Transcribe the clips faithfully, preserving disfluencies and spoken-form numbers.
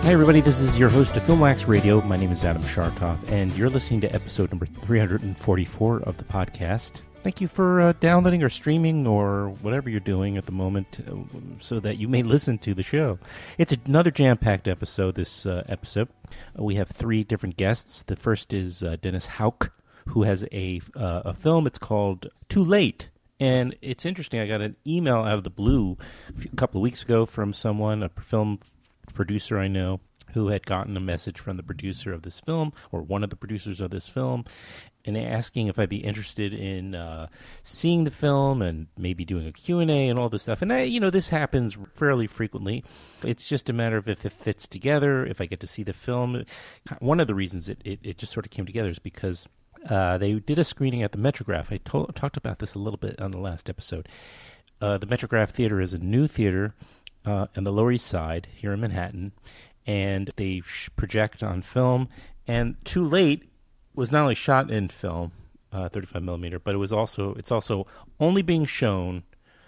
Hi, everybody. This is your host of Filmwax Radio. My name is Adam Shartoff, and you're listening to episode number three hundred forty-four of the podcast. Thank you for uh, downloading or streaming or whatever you're doing at the moment uh, so that you may listen to the show. It's another jam-packed episode, this uh, episode. Uh, we have three different guests. The first is uh, Dennis Hauck, who has a, uh, a film. It's called Too Late. And it's interesting. I got an email out of the blue a, few, a couple of weeks ago from someone, a film producer I know, who had gotten a message from the producer of this film, or one of the producers of this film, and asking if I'd be interested in uh, seeing the film and maybe doing a Q and A and all this stuff. And, I, you know, this happens fairly frequently. It's just a matter of if it fits together, if I get to see the film. One of the reasons it, it, it just sort of came together is because uh, they did a screening at the Metrograph. I to- talked about this a little bit on the last episode. Uh, the Metrograph Theater is a new theater uh, on the Lower East Side here in Manhattan, and they sh- project on film. And Too Late was not only shot in film, uh, thirty-five millimeter, but it was also it's also only being shown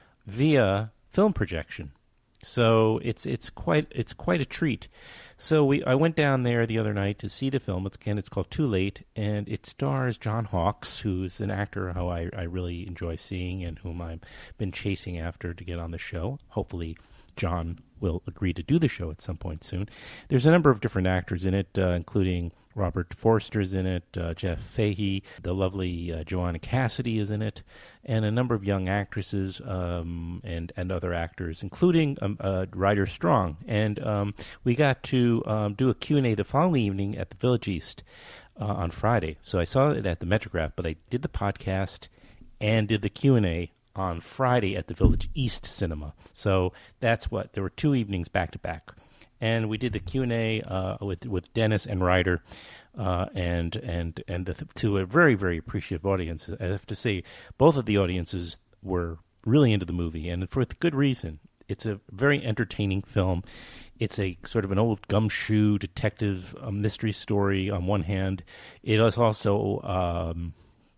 via film projection. So it's it's quite it's quite a treat. So we I went down there the other night to see the film. It's, again, it's called Too Late, and it stars John Hawkes, who's an actor who I, I really enjoy seeing and whom I've been chasing after to get on the show. Hopefully John will agree to do the show at some point soon. There's a number of different actors in it, uh, including Robert Forster's in it, uh, Jeff Fahey, the lovely uh, Joanna Cassidy is in it, and a number of young actresses um, and, and other actors, including um, uh, Ryder Strong. And um, we got to um, do a Q and A the following evening at the Village East uh, on Friday. So I saw it at the Metrograph, but I did the podcast and did the Q and A on Friday at the Village East Cinema. So that's what, there were two evenings back to back. And we did the Q and A uh, with with Dennis and Ryder, uh, and and and the, to a very very appreciative audience. I have to say, both of the audiences were really into the movie, and for good reason. It's a very entertaining film. It's a sort of an old gumshoe detective uh, mystery story on one hand. It is also Um,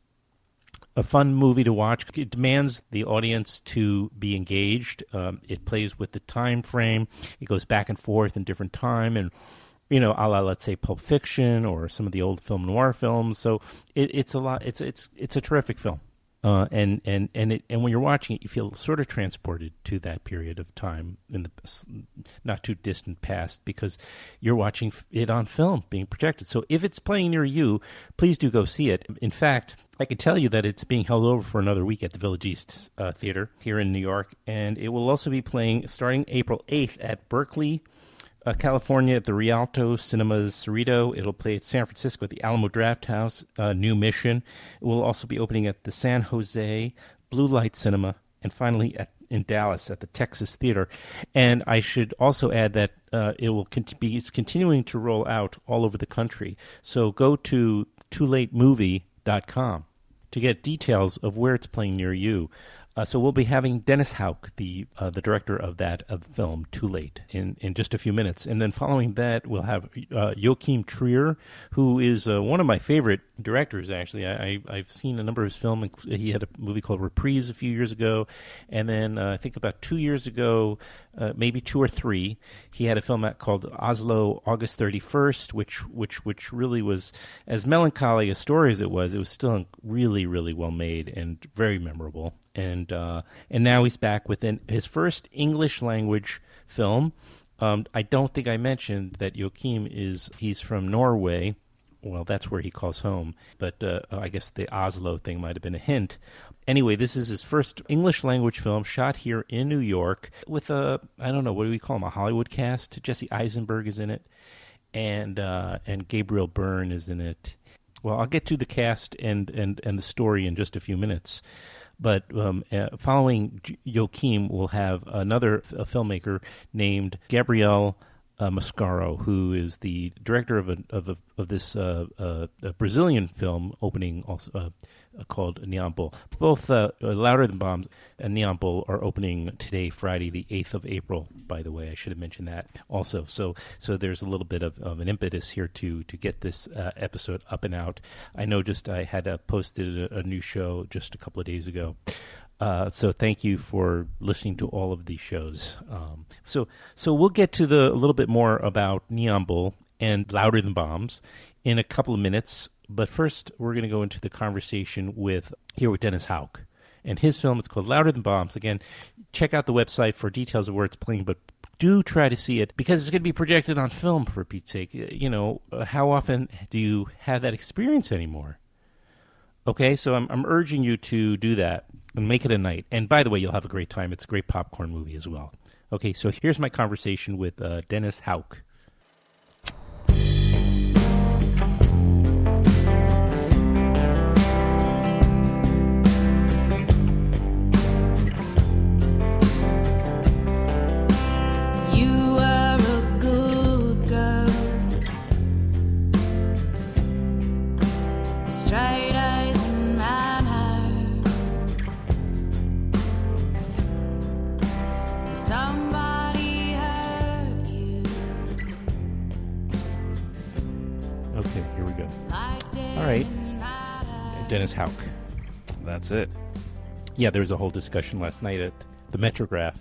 a fun movie to watch. It demands the audience to be engaged. Um, it plays with the time frame. It goes back and forth in different time, and you know, a la, let's say, Pulp Fiction or some of the old film noir films. So it, it's a lot. It's it's it's a terrific film, uh, and and and it, and when you're watching it, you feel sort of transported to that period of time in the not too distant past, because you're watching it on film being projected. So if it's playing near you, please do go see it. In fact, I can tell you that it's being held over for another week at the Village East uh, Theater here in New York, and it will also be playing starting April eighth at Berkeley, uh, California, at the Rialto Cinemas Cerrito. It'll play at San Francisco at the Alamo Drafthouse, uh, New Mission. It will also be opening at the San Jose Blue Light Cinema, and finally at in Dallas at the Texas Theater. And I should also add that uh, it will cont- be it's continuing to roll out all over the country. So go to too late movie dot com to get details of where it's playing near you. Uh, so we'll be having Dennis Hauck, the uh, the director of that of film Too Late, in, in just a few minutes. And then following that, we'll have uh, Joachim Trier, who is uh, one of my favorite directors, actually. I, I, I've seen a number of his films. He had a movie called Reprise a few years ago. And then uh, I think about two years ago, uh, maybe two or three, he had a film called Oslo, August thirty-first, which, which, which really was, as melancholy a story as it was, it was still really, really well made and very memorable. And uh, and now he's back with an, his first English language film. Um, I don't think I mentioned that Joachim is he's from Norway. Well, that's where he calls home. But uh, I guess the Oslo thing might have been a hint. Anyway, this is his first English language film shot here in New York with a, I don't know, what do we call him, a Hollywood cast? Jesse Eisenberg is in it, and uh, and Gabriel Byrne is in it. Well, I'll get to the cast and, and, and the story in just a few minutes. But um, uh, following Joachim, we'll have another a filmmaker named Gabriel uh, Mascaro, who is the director of a, of a, of this uh, uh, a Brazilian film opening also uh, called Neon-Bull. Both uh, Louder Than Bombs and Neon-Bull are opening today, Friday, the eighth of April, by the way. I should have mentioned that also. So so there's a little bit of, of an impetus here to to get this uh, episode up and out. I know just I had uh, posted a, a new show just a couple of days ago. Uh, so thank you for listening to all of these shows. Um, so so we'll get to the a little bit more about Neon Bull and Louder Than Bombs in a couple of minutes. But first, we're going to go into the conversation with here with Dennis Houck. And his film, it's called Louder Than Bombs. Again, check out the website for details of where it's playing, but do try to see it because it's going to be projected on film, for Pete's sake. You know, uh, how often do you have that experience anymore? Okay, so I'm, I'm urging you to do that and make it a night. And by the way, you'll have a great time. It's a great popcorn movie as well. Okay, so here's my conversation with uh, Dennis Houck. Dennis Houck. That's it. Yeah, there was a whole discussion last night at the Metrograph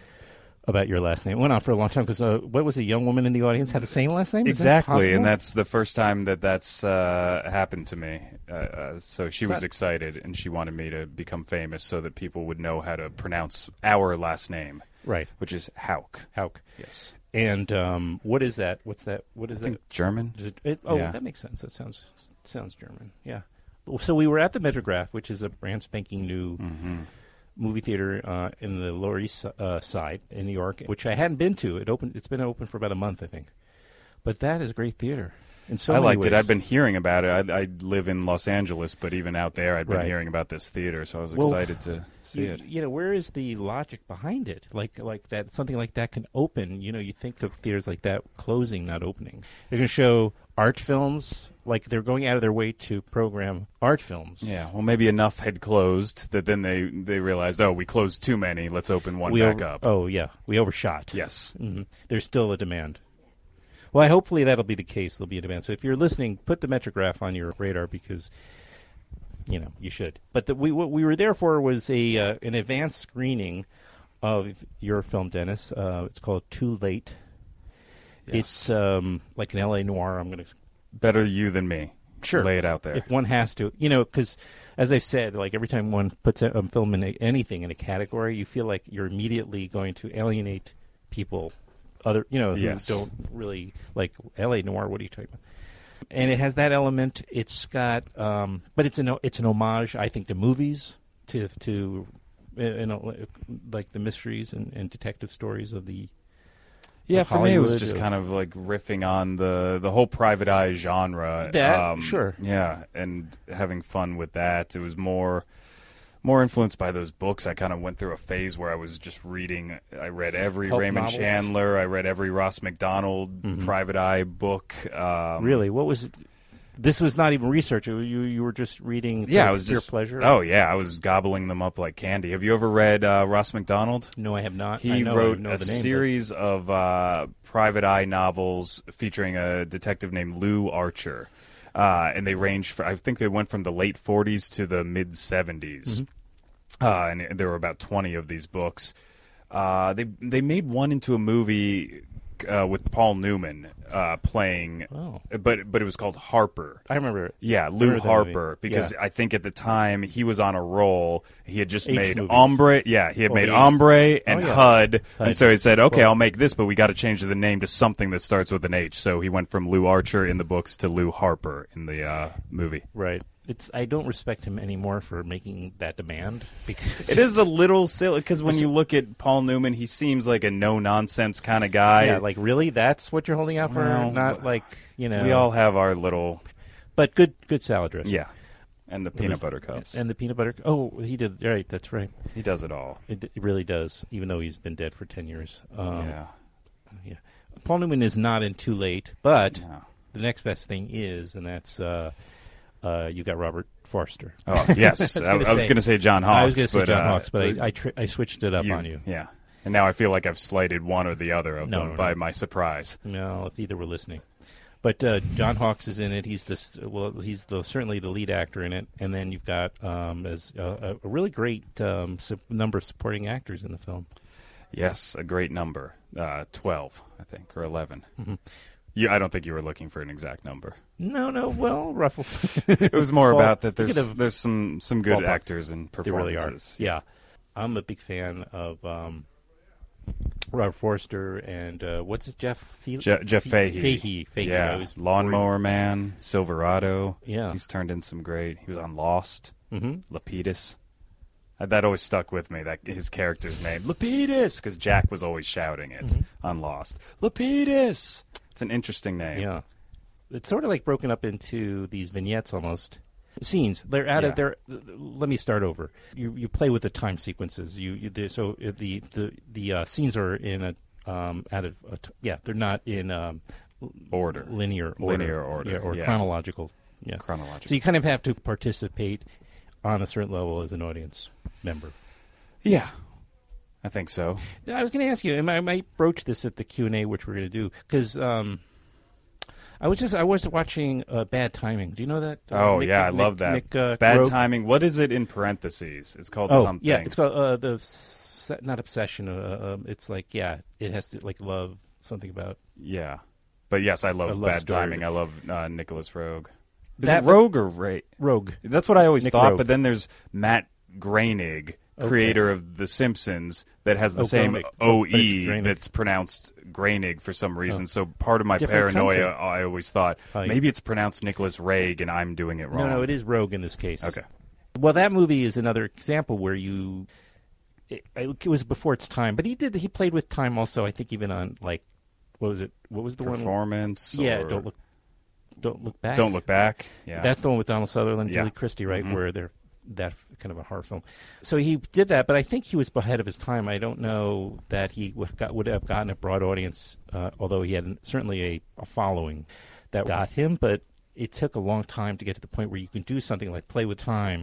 about your last name. It went on for a long time because uh, what was a young woman in the audience had the same last name? Is exactly, that and that's the first time that that's uh, happened to me. Uh, uh, so she was excited, and she wanted me to become famous so that people would know how to pronounce our last name, right? Which is Houck. Houck. Yes. And um, what is that? What's that? What is I that? Think German. Is it, it, oh, yeah. That makes sense. That sounds sounds German. Yeah. So we were at the Metrograph, which is a brand spanking new mm-hmm. movie theater uh, in the Lower East uh, Side in New York, which I hadn't been to. It opened. It's been open for about a month, I think. But that is a great theater. In so I many liked ways. it. I've been hearing about it. I, I live in Los Angeles, but even out there, I'd been right. hearing about this theater, so I was well, excited to see you, it. You know, where is the logic behind it? Like, like that something like that can open. You know, you think of theaters like that closing, not opening. They're going to show art films. Like they're going out of their way to program art films. Yeah, well, maybe enough had closed that then they, they realized, oh, we closed too many. Let's open one we back over, up. Oh, yeah. We overshot. Yes. Mm-hmm. There's still a demand. Well, hopefully that'll be the case. There'll be a demand. So if you're listening, put the Metrograph on your radar because, you know, you should. But the, we, what we were there for was a uh, an advanced screening of your film, Dennis. Uh, it's called Too Late. Yes. It's um, like an L A noir. I'm going to... Better you than me. Sure. Lay it out there. If one has to. You know, because as I've said, like every time one puts a, a film in a, anything in a category, you feel like you're immediately going to alienate people, other, you know, who yes. don't really, like L A noir, what are you talking about? And it has that element. It's got, um, but it's an, it's an homage, I think, to movies, to, to you know, like the mysteries and, and detective stories of the Yeah, of for me it was Hollywood just of- kind of like riffing on the the whole private eye genre. That, sure. Yeah, and having fun with that. It was more more influenced by those books. I kind of went through a phase where I was just reading. I read every Pulp Raymond novels? Chandler. I read every Ross McDonald Mhm. private eye book. Um, Really? What was... This was not even research. You you were just reading for Yeah, I was pure just pleasure? Oh yeah, I was gobbling them up like candy. Have you ever read uh, Ross McDonald? No, I have not. He I know, wrote I know a the name, series of uh, private eye novels featuring a detective named Lou Archer, uh, and they range. For, I think they went from the late forties to the mid seventies, Mm-hmm. uh, and there were about twenty of these books. Uh, they they made one into a movie uh, with Paul Newman uh, playing, Oh. but but it was called Harper. I remember it. Yeah, I Lou remember that Harper, movie. because Yeah. I think at the time he was on a roll. He had just H made movies. Ombre. Yeah, he had Oh, made the- Ombre and Oh, yeah. H U D, H U D. and so he said, "Okay, Well- I'll make this, but we got to change the name to something that starts with an H." So he went from Lou Archer in the books to Lou Harper in the uh, movie. Right. It's. I don't respect him anymore for making that demand because It is a little silly because when you look at Paul Newman, he seems like a no-nonsense kind of guy. Yeah, like really, that's what you're holding out for? Well, Not like you know. we all have our little, But good, good salad dressing. yeah, and the peanut butter cups. And the peanut butter. Oh, he did. Right. That's right. He does it all. It, it really does. Even though he's been dead for ten years. Um, yeah. Yeah. Paul Newman is not in Too Late, but No. the next best thing is, and that's uh, uh, you got Robert Forster. Oh yes, I, gonna I was say- going to say John Hawkes. I was going to say but, John uh, Hawkes, but I I, tri- I switched it up on you. Yeah, and now I feel like I've slighted one or the other of No, them no, by no. my surprise. No, if either were listening. But uh, John Hawkes is in it. He's this. Well, he's the, certainly the lead actor in it. And then you've got um, as a, a really great um, su- number of supporting actors in the film. Yes, a great number. Uh, Twelve, I think, or eleven. Mm-hmm. You, I don't think you were looking for an exact number. No, no. Well, roughly. It was more well, about that. There's have, there's some some good ballpark. actors and performances. They really are. Yeah, I'm a big fan of um, Robert Forster and uh, what's it, Jeff Fe- Je- Jeff Fe- Fahey. Fahey. Fahey. Yeah, I was Lawnmower worried. Man, Silverado. Yeah, he's turned in some great. He was on Lost. Mm-hmm. Lapidus. Uh, that always stuck with me. That his character's name, Lapidus, because Jack was always shouting it mm-hmm. on Lost. Lapidus. It's an interesting name. Yeah, it's sort of like broken up into these vignettes almost. Scenes. They're out Yeah. of their. Let me start over. You you play with the time sequences. You, you the, so the the the uh, scenes are in a um, out of a t- yeah. They're not in um, Order. linear order, Linear order, yeah, or yeah. chronological. Yeah, Chronological. So you kind of have to participate on a certain level as an audience member. Yeah, I think so. I was going to ask you, and I might broach this at the Q and A, which we're going to do, because um, I was just I was watching uh, Bad Timing. Do you know that? Uh, Oh Nick- yeah, I Nick- love that. Nick, uh, Bad Rogue? timing. What is it in parentheses? It's called Oh something. yeah, it's called uh, the s- not obsession. Uh, um, it's like yeah, it has to like love something about Yeah, but yes, I love A love Bad story. Timing. I love uh, Nicholas Rogue. Is That- it Rogue or Ray? Rogue. That's what I always Nick thought. Rogue. But then there's Matt Groening, creator of The Simpsons, that has the Oh, same Groening. O Oh, but it's E Groening. that's pronounced Groening for some reason. So part of my Different paranoia, country. I always thought Oh, yeah. maybe it's pronounced Nicholas Rague and I'm doing it wrong. No, no, it is Rogue in this case. Okay. Well, that movie is another example where you. It, it was before its time, but he did. He played with time also. I think even on like, what was it? What was the one? Performance. Yeah, or don't look. Don't look back. Don't Look Back. Yeah. That's the one with Donald Sutherland and Yeah. Julie Christie, right? Mhm. Where they're that f- kind of a horror film. So he did that, but I think he was ahead of his time. I don't know that he w- got, would have gotten a broad audience, uh, although he had an- certainly a, a following that got him. But it took a long time to get to the point where you can do something like play with time,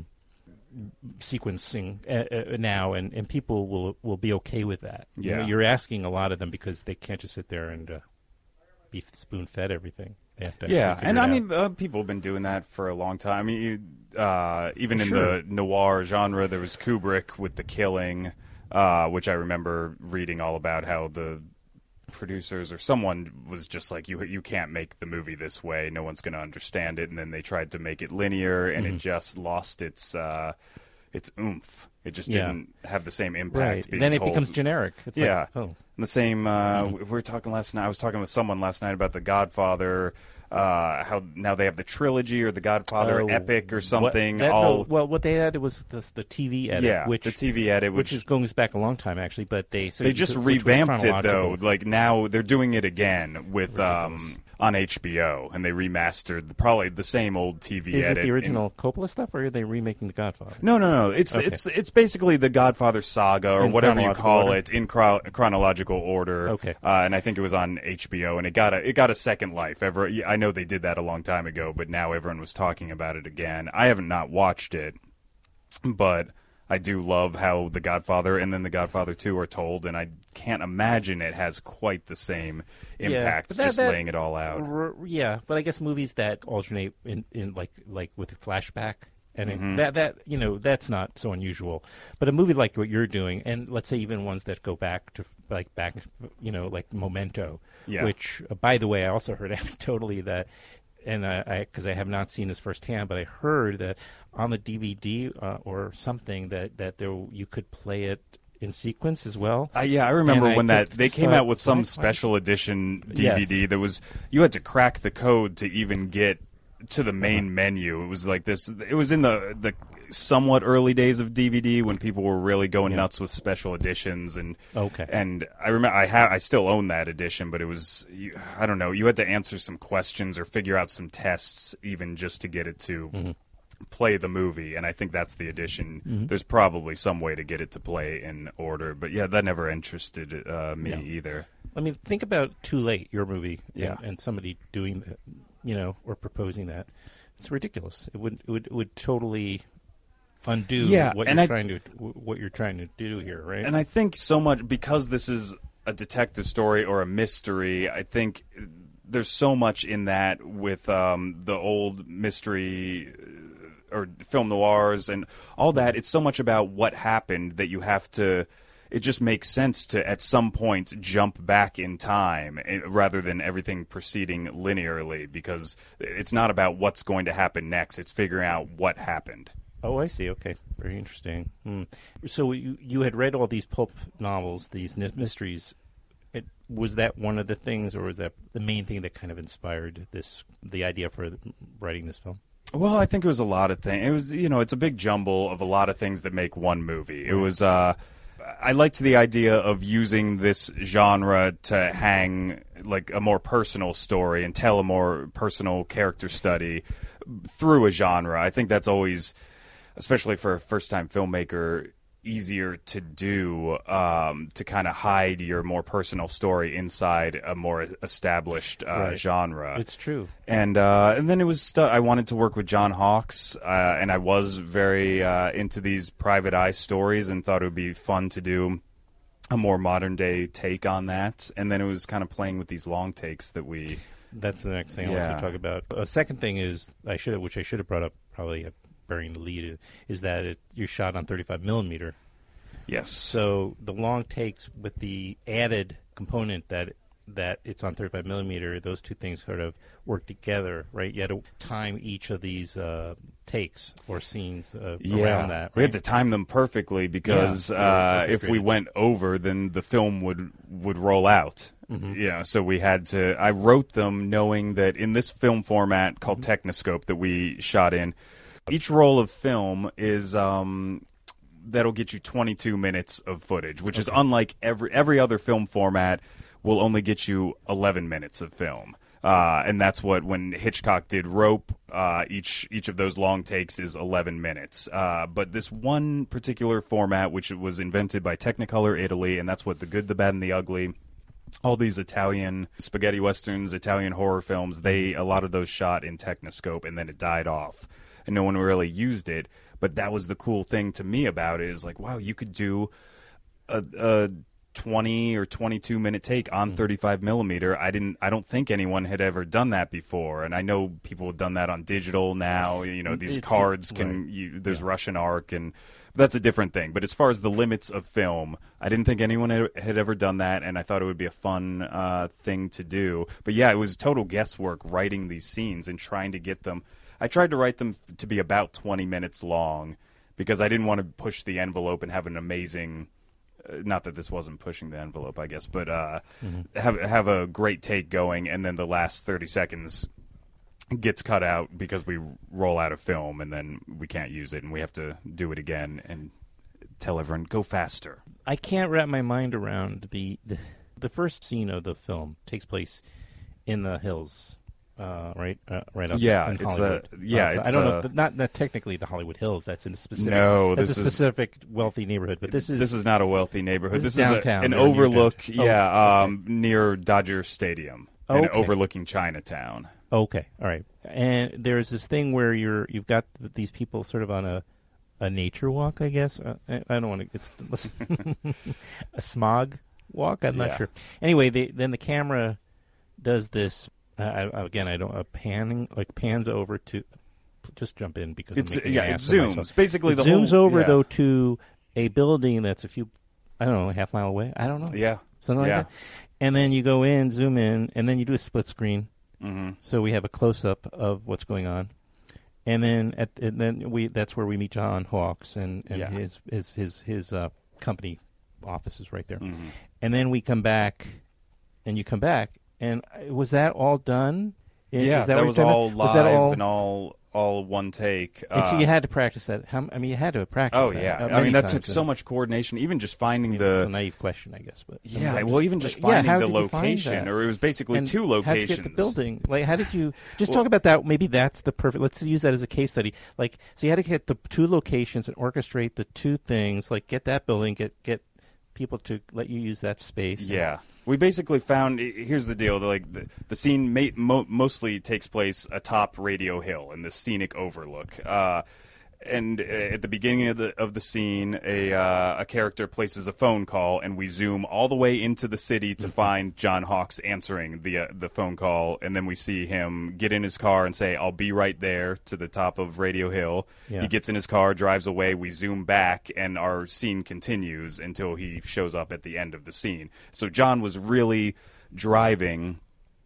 sequencing uh, uh, now, and, and people will will be okay with that. You know, Yeah. you're asking a lot of them because they can't just sit there and uh, be spoon fed everything. They have to actually Yeah, figure and it I out. mean, uh, people have been doing that for a long time. I mean, you, uh, even in Sure. the noir genre, there was Kubrick with The Killing, uh, which I remember reading all about how the producers or someone was just like, you you can't make the movie this way. No one's going to understand it. And then they tried to make it linear, and Mhm. it just lost its uh, its oomph. It just Yeah. didn't have the same impact. Right. Being Then it told. becomes generic. It's Yeah. like, oh. And the same, uh, Mhm. we we were talking last night. I was talking with someone last night about The Godfather. Uh, how now they have the trilogy or the Godfather Oh, epic or what- something. that- all no, well, what they added was the, the T V edit, yeah, which the T V edit, which, which, is going back a long time actually. But they so they you just could- which was revamped it though. chronological. Like now they're doing it again with um, Ridiculous. on H B O, and they remastered the, probably the same old T V Is it edit. the in- original Coppola stuff, or are they remaking The Godfather? No, no, no. It's Okay. it's it's basically the Godfather saga or In whatever you chronological call order? it in chro- chronological order. Okay. Uh, and I think it was on H B O, and it got a it got a second life. Ever, I know they did that a long time ago, but now everyone was talking about it again. I haven't not watched it, but I do love how The Godfather and then The Godfather two are told, and I can't imagine it has quite the same impact. but that- just that- laying it all out. R- yeah, but I guess movies that alternate in, in like like with a flashback and it- Mhm. that that you know that's not so unusual. But a movie like what you're doing, and let's say even ones that go back to like back, you know, like Memento, Yeah. which uh, by the way, I also heard anecdotally that. And I, because I, I have not seen this firsthand, but I heard that on the D V D uh, or something that, that there you could play it in sequence as well. Uh, yeah, I remember And I when that could they just came thought, out with some why- why- special edition D V D. Yes. There was you had to crack the code to even get to the main menu. It was like this. It was in the the somewhat early days of D V D when people were really going Yeah. nuts with special editions and Okay. and I remember I have I still own that edition, but it was you, I don't know. You had to answer some questions or figure out some tests even just to get it to. Mm-hmm. Play the movie, and I think that's the edition. Mhm. There's probably some way to get it to play in order, but yeah, that never interested uh, me Yeah. either. I mean, think about Too Late, your movie, Yeah. and, and somebody doing that, you know, or proposing that. It's ridiculous. It would it would, it would totally undo Yeah, what and you're I- trying to what you're trying to do here, right? And I think so much because this is a detective story or a mystery. I think there's so much in that with um, the old mystery or film noirs and all that. It's so much about what happened that you have to. It just makes sense to at some point jump back in time rather than everything proceeding linearly, because it's not about what's going to happen next. It's figuring out what happened. Oh, I see. Okay. Very interesting. Hmm. So you you had read all these pulp novels, these n- mysteries. It, was that one of the things, or was that the main thing that kind of inspired this, the idea for writing this film? Well, I think it was a lot of things. It was, you know, it's a big jumble of a lot of things that make one movie. It was, uh, I liked the idea of using this genre to hang like a more personal story and tell a more personal character study through a genre. I think that's always, especially for a first-time filmmaker, easier to do, um, to kind of hide your more personal story inside a more established uh, right. genre. It's true. And uh, and then it was stu- I wanted to work with John Hawkes, uh, and I was very uh, into these private eye stories and thought it would be fun to do a more modern-day take on that. And then it was kind of playing with these long takes that we... That's the next thing I yeah. want to talk about. A second thing is, I should have, which I should have brought up probably uh, burying the lead, is that it, you're shot on thirty-five millimeter. Yes. So the long takes with the added component that that it's on thirty-five millimeter, those two things sort of work together, right? You had to time each of these uh, takes or scenes uh, yeah. around that. Right? We had to time them perfectly because yeah. uh, if we went over, then the film would would roll out. Mm-hmm. Yeah, so we had to. I wrote them knowing that in this film format called mm-hmm. Technoscope that we shot in, each roll of film is um, that'll get you twenty-two minutes of footage, which okay. is unlike every every other film format will only get you eleven minutes of film. Uh, and that's what, when Hitchcock did Rope, uh, each each of those long takes is eleven minutes. Uh, but this one particular format, which was invented by Technicolor Italy, and that's what The Good, the Bad, and the Ugly, all these Italian spaghetti westerns, Italian horror films, they a lot of those shot in Technoscope, and then it died off, and no one really used it. But that was the cool thing to me about it, is like, wow, you could do a, a twenty or twenty-two minute take on thirty-five millimeter. I didn't. I don't think anyone had ever done that before, and I know people have done that on digital now. You know, these it's, cards can. Right. You, there's yeah. Russian arc, and that's a different thing. But as far as the limits of film, I didn't think anyone had, had ever done that, and I thought it would be a fun uh, thing to do. But yeah, it was total guesswork writing these scenes and trying to get them. I tried to write them to be about twenty minutes long because I didn't want to push the envelope and have an amazing. Not that this wasn't pushing the envelope, I guess, but uh, mm-hmm. have have a great take going, and then the last thirty seconds gets cut out because we roll out of film, and then we can't use it, and we have to do it again and tell everyone, go faster. I can't wrap my mind around the the, the first scene of the film takes place in the hills. Uh, right, uh, right up yeah, in it's Hollywood. a yeah. Uh, so it's I don't a, know, not not technically the Hollywood Hills. That's in a specific. No, that's this a specific is, wealthy neighborhood. But this is this is not a wealthy neighborhood. This, this is is downtown. A, an overlook. Oh, yeah, okay. um, near Dodger Stadium, okay. and overlooking Chinatown. Okay, all right. And there's this thing where you're you've got these people sort of on a a nature walk, I guess. Uh, I, I don't want to. It's a smog walk. I'm not yeah. sure. Anyway, they, then the camera does this. Uh, I, again, I don't uh, panning like pans over to. Just jump in because it's I'm making yeah. an It ass of zooms myself. basically. It the zooms whole, over yeah. though to a building that's a few, I don't know, a half mile away. I don't know. Yeah, something like yeah. that. And then you go in, zoom in, and then you do a split screen. Mm-hmm. So we have a close up of what's going on, and then at and then we that's where we meet John Hawkes and, and yeah. his his his his uh, company office is right there, mm-hmm. and then we come back, and you come back, and was that all done? Is, yeah, is that, that what was you're all was live that all, and all all one take. And uh, so you had to practice that. How, I mean, you had to practice. Oh that, yeah, uh, I mean that times, took so much coordination. Even just finding I mean, the it's a naive question, I guess, but yeah, just, well, even just yeah, finding how the did you find location, that? or it was basically And two how did you locations. get the building? Like, how did you just Well- talk about that? Maybe that's the perfect. Let's use that as a case study. Like, so you had to get the two locations and orchestrate the two things. Like, get that building, get get people to let you use that space. Yeah. We basically found, here's the deal, like the, the scene ma- mo- mostly takes place atop Radio Hill in the scenic overlook. Uh, And uh, at the beginning of the of the scene, a uh, a character places a phone call, and we zoom all the way into the city to mm-hmm. find John Hawkes answering the uh, the phone call, and then we see him get in his car and say, "I'll be right there," to the top of Radio Hill. Yeah. He gets in his car, drives away. We zoom back, and our scene continues until he shows up at the end of the scene. So John was really driving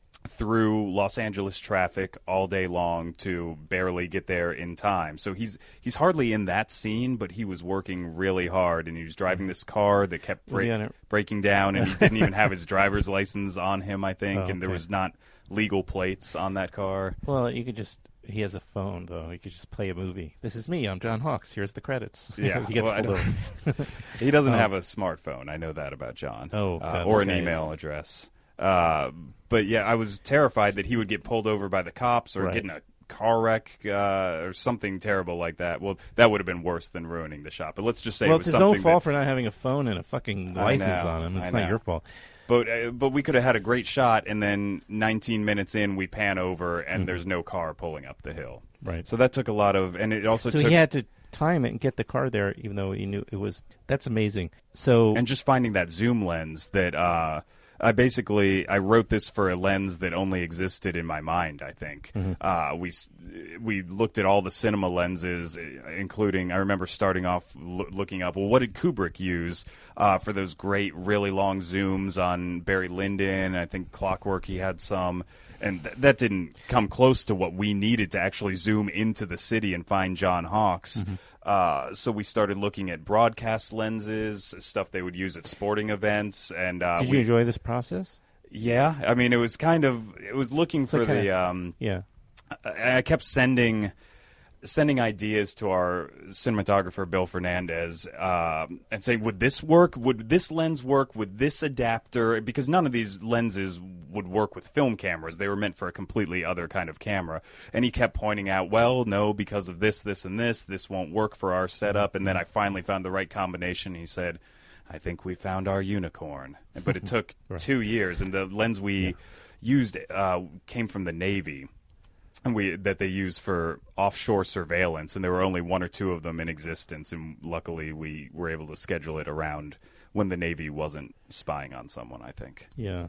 through Los Angeles traffic all day long to barely get there in time. So he's he's hardly in that scene, but he was working really hard, and he was driving this car that kept break, breaking down, and he didn't even have his driver's license on him, I think, oh, okay. and there was not legal plates on that car. Well, you could just... He has a phone, though. He could just play a movie. This is me. I'm John Hawkes. Here's the credits. Yeah. he, gets well, pulled over. He doesn't um, have a smartphone. I know that about John. Oh, uh, or an email address. Uh, but yeah, I was terrified that he would get pulled over by the cops or right. get in a car wreck uh, or something terrible like that. Well, that would have been worse than ruining the shot. But let's just say well, it was it's his something own fault that, for not having a phone and a fucking license know, on him. It's I not know. your fault. But uh, but we could have had a great shot, and then nineteen minutes in, we pan over, and mm-hmm. there's no car pulling up the hill. Right. So that took a lot of, and it also so took. So he had to time it and get the car there, even though he knew it was. That's amazing. So and just finding that zoom lens that. Uh, I basically I wrote this for a lens that only existed in my mind. I think mm-hmm. uh, we we looked at all the cinema lenses, including I remember starting off lo- looking up. Well, what did Kubrick use uh, for those great, really long zooms on Barry Lyndon? I think Clockwork he had some, and th- that didn't come close to what we needed to actually zoom into the city and find John Hawkes. Mm-hmm. Uh, so we started looking at broadcast lenses, stuff they would use at sporting events. And uh, did you we, enjoy this process? Yeah, I mean, it was kind of it was looking it's for like the. Kinda, um, yeah, I, I kept sending sending ideas to our cinematographer Bill Fernandez uh, and saying, would this work? Would this lens work? Would this adapter? Because none of these lenses would work with film cameras. They were meant for a completely other kind of camera. And he kept pointing out, well, no, because of this, this, and this, this won't work for our setup. And then I finally found the right combination. He said, I think we found our unicorn. But it took right. two years. And the lens we yeah. used uh, came from the Navy. And we that they use for offshore surveillance, and there were only one or two of them in existence, and luckily we were able to schedule it around when the Navy wasn't spying on someone, I think. Yeah.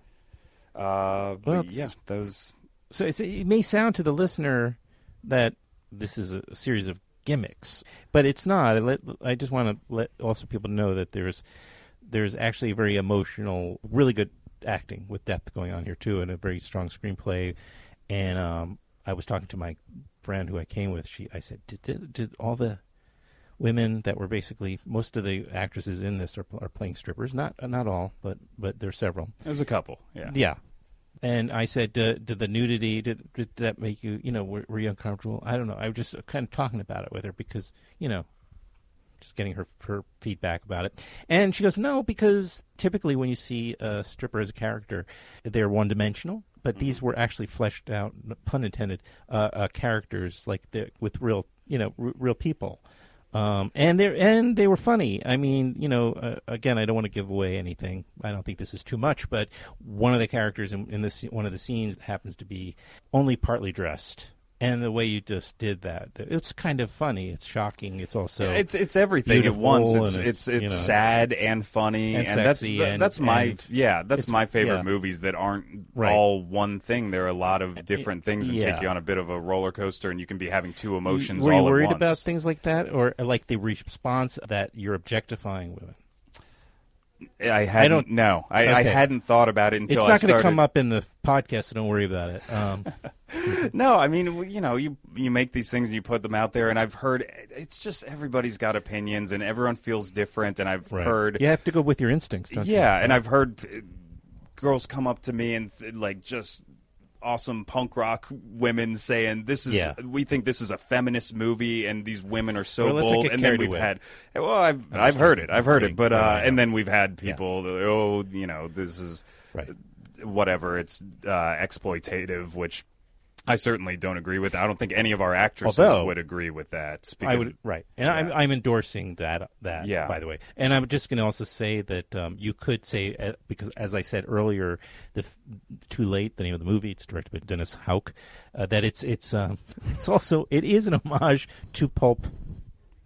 Uh, well, yeah, those. So it's, it may sound to the listener that this is a series of gimmicks, but it's not. I, let, I just want to let also people know that there's there's actually very emotional, really good acting with depth going on here too, and a very strong screenplay, and um. I was talking to my friend who I came with. She, I said, did, did, did all the women that were basically, most of the actresses in this are, are playing strippers? Not not all, but but there's several. There's a couple, yeah. Yeah. And I said, did, did the nudity, did, did that make you, you know, were, were you uncomfortable? I don't know. I was just kind of talking about it with her because, you know, just getting her her feedback about it. And she goes, no, because typically when you see a stripper as a character, they're one-dimensional. But mm-hmm. these were actually fleshed out, pun intended, uh, uh, characters like with real, you know, r- real people, um, and they and they were funny. I mean, you know, uh, again, I don't want to give away anything. I don't think this is too much, but one of the characters in, in this one of the scenes happens to be only partly dressed. And the way you just did that, it's kind of funny. It's shocking. It's also it's it's everything at once. It's it's it's, it's you know, sad and funny, and, and that's and, that's my and yeah that's my favorite yeah. movies that aren't right. all one thing. There are a lot of different things that yeah. take you on a bit of a roller coaster, and you can be having two emotions. Were all you worried at once. about things like that, or like the response that you're objectifying women? I hadn't. I don't, no, I, okay. I hadn't thought about it until it's not I started. going to come up in the podcast, so don't worry about it. Um, no, I mean, you know, you you make these things and you put them out there, and I've heard it's just everybody's got opinions, and everyone feels different, and I've right. heard you have to go with your instincts. Don't yeah, you? and I've heard girls come up to me and like just. Awesome punk rock women saying this is yeah. we think this is a feminist movie and these women are so well, bold, and then we've away. had well I've I've heard it I've heard it but uh right, and then we've had people yeah. oh you know this is right. whatever it's uh exploitative, which I certainly don't agree with. I don't think any of our actresses Although, would agree with that. I would, right, and yeah. I'm, I'm endorsing that. That, yeah. by the way, and I'm just going to also say that um, you could say uh, because, as I said earlier, the Too Late, the name of the movie, it's directed by Dennis Hauck. Uh, that it's it's um, it's also it is an homage to pulp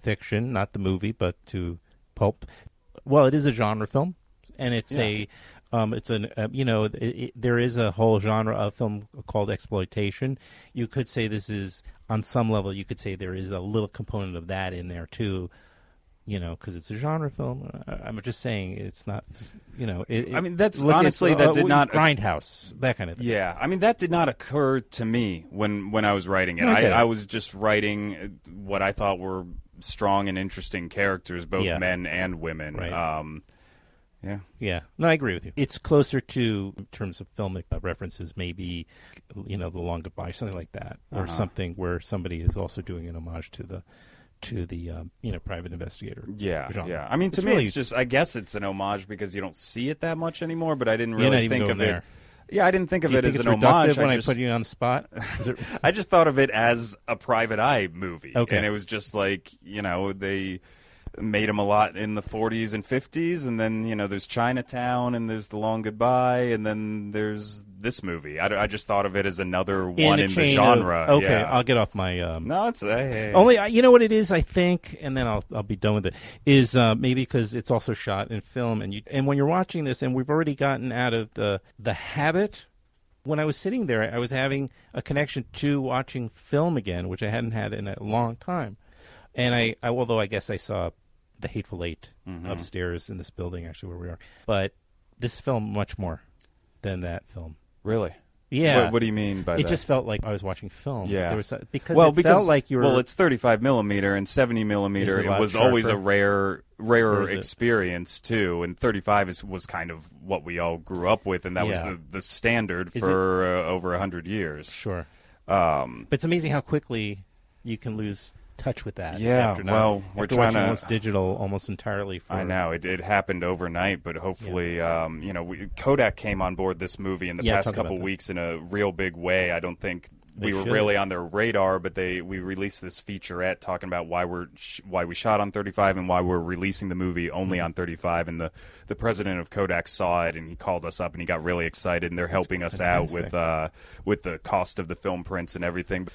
Fiction, not the movie, but to Pulp. Well, it is a genre film, and it's Yeah. a, um, it's an, uh, you know, it, it, there is a whole genre of film called exploitation. You could say this is, on some level, you could say there is a little component of that in there too. You know, because it's a genre film. I'm just saying it's not, you know. It, I mean, that's look, honestly, uh, that did uh, not- Grindhouse, that kind of thing. Yeah, I mean that did not occur to me when, when I was writing it. No, I I, get it. I was just writing what I thought were strong and interesting characters, both Yeah. men and women. Right. Um, yeah, Yeah, no, I agree with you. It's closer to, in terms of filmic references, maybe, you know, The Long Goodbye, something like that, or Uh-huh. something where somebody is also doing an homage to the, to the, um, you know, private investigator. yeah, genre. yeah. I mean, to It's me, really- it's just. I guess it's an homage because you don't see it that much anymore. But I didn't You're really not even think going of there. it. Yeah, I didn't think of Do you it think as it's an reductive homage. when I I, just, put you on the spot? Is it, I just thought of it as a private eye movie. Okay. And it was just like, you know, they made them a lot in the forties and fifties, and then, you know, there's Chinatown, and there's The Long Goodbye, and then there's this movie. I, I just thought of it as another one a in the chain genre. of- okay, yeah. I'll get off my... Um, No, it's... Hey, hey. Only, you know what it is, I think, and then I'll I'll be done with it, is uh, maybe because it's also shot in film, and you and when you're watching this, and we've already gotten out of the the habit. When I was sitting there, I was having a connection to watching film again, which I hadn't had in a long time. And I, I although I guess I saw The Hateful Eight Mm-hmm. upstairs in this building, actually, where we are. But this film, much more than that film. Really? Yeah. What, what do you mean by It that? just felt like I was watching film. Yeah. There was a, because well, it because felt like you were... well, it's thirty-five millimeter and seventy millimeter. Is it a It lot was always a sharper? rare, Or rarer is it- experience too. And thirty-five is was kind of what we all grew up with, and that Yeah. was the, the standard Is for uh, over a hundred years. Sure. Um, But it's amazing how quickly you can lose touch with that. Yeah, after not, well, we're after trying watching to- almost digital almost entirely. For, I know it, it happened overnight, but hopefully, um, you know, we, Kodak came on board this movie in the Yeah, past talk about couple that. weeks in a real big way. I don't think They we were should. really on their radar, but they we released this featurette talking about why we're sh- why we shot on thirty-five and why we're releasing the movie only Mm-hmm. on thirty-five. And the the president of Kodak saw it and he called us up and he got really excited, and they're helping us that's out nice with thing. uh, with the cost of the film prints and everything.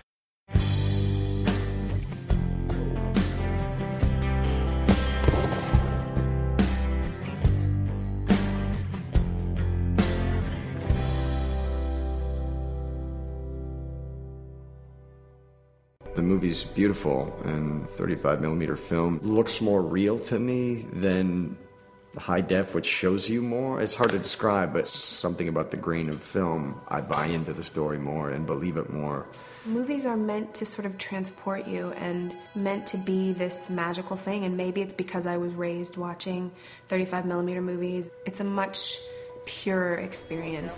The movie's beautiful, and thirty-five millimeter film looks more real to me than high def, which shows you more. It's hard to describe, but something about the grain of film, I buy into the story more and believe it more. Movies are meant to sort of transport you and meant to be this magical thing, and maybe it's because I was raised watching thirty-five millimeter movies. It's a much purer experience.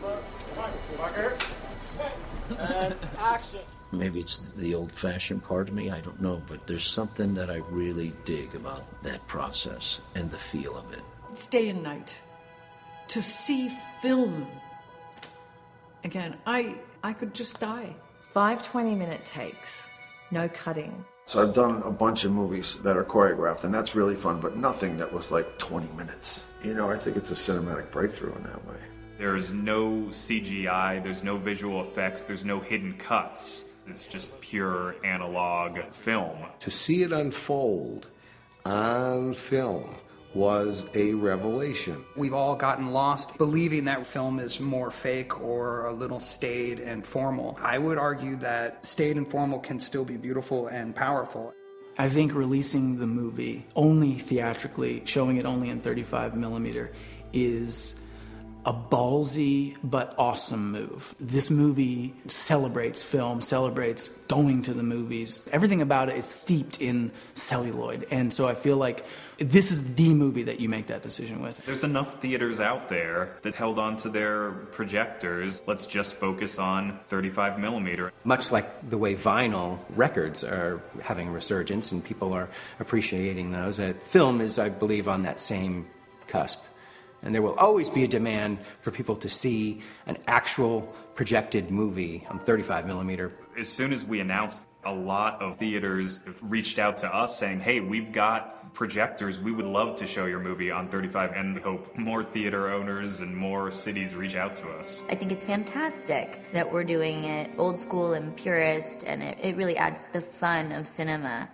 And action. Maybe it's the old-fashioned part of me, I don't know, but there's something that I really dig about that process and the feel of it. It's day and night. To see film. Again, I I could just die. Five twenty-minute takes, no cutting. So I've done a bunch of movies that are choreographed, and that's really fun, but nothing that was like twenty minutes. You know, I think it's a cinematic breakthrough in that way. There's no C G I, there's no visual effects, there's no hidden cuts. It's just pure analog film. To see it unfold on film was a revelation. We've all gotten lost believing that film is more fake or a little staid and formal. I would argue that staid and formal can still be beautiful and powerful. I think releasing the movie only theatrically, showing it only in thirty-five millimeter, is a ballsy but awesome move. This movie celebrates film, celebrates going to the movies. Everything about it is steeped in celluloid, and so I feel like this is the movie that you make that decision with. There's enough theaters out there that held on to their projectors. Let's just focus on thirty-five millimeter. Much like the way vinyl records are having a resurgence and people are appreciating those, uh, film is, I believe, on that same cusp. And there will always be a demand for people to see an actual projected movie on thirty-five millimeter. As soon as we announced, a lot of theaters reached out to us saying, hey, we've got projectors. We would love to show your movie on thirty-five, and we hope more theater owners and more cities reach out to us. I think it's fantastic that we're doing it old school and purist, and it, it really adds the fun of cinema.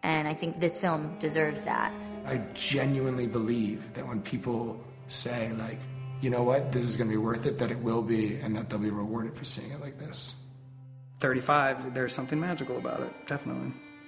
And I think this film deserves that. I genuinely believe that when people say, like, you know what, this is going to be worth it, that it will be, and that they'll be rewarded for seeing it like this. thirty-five, there's something magical about it, definitely.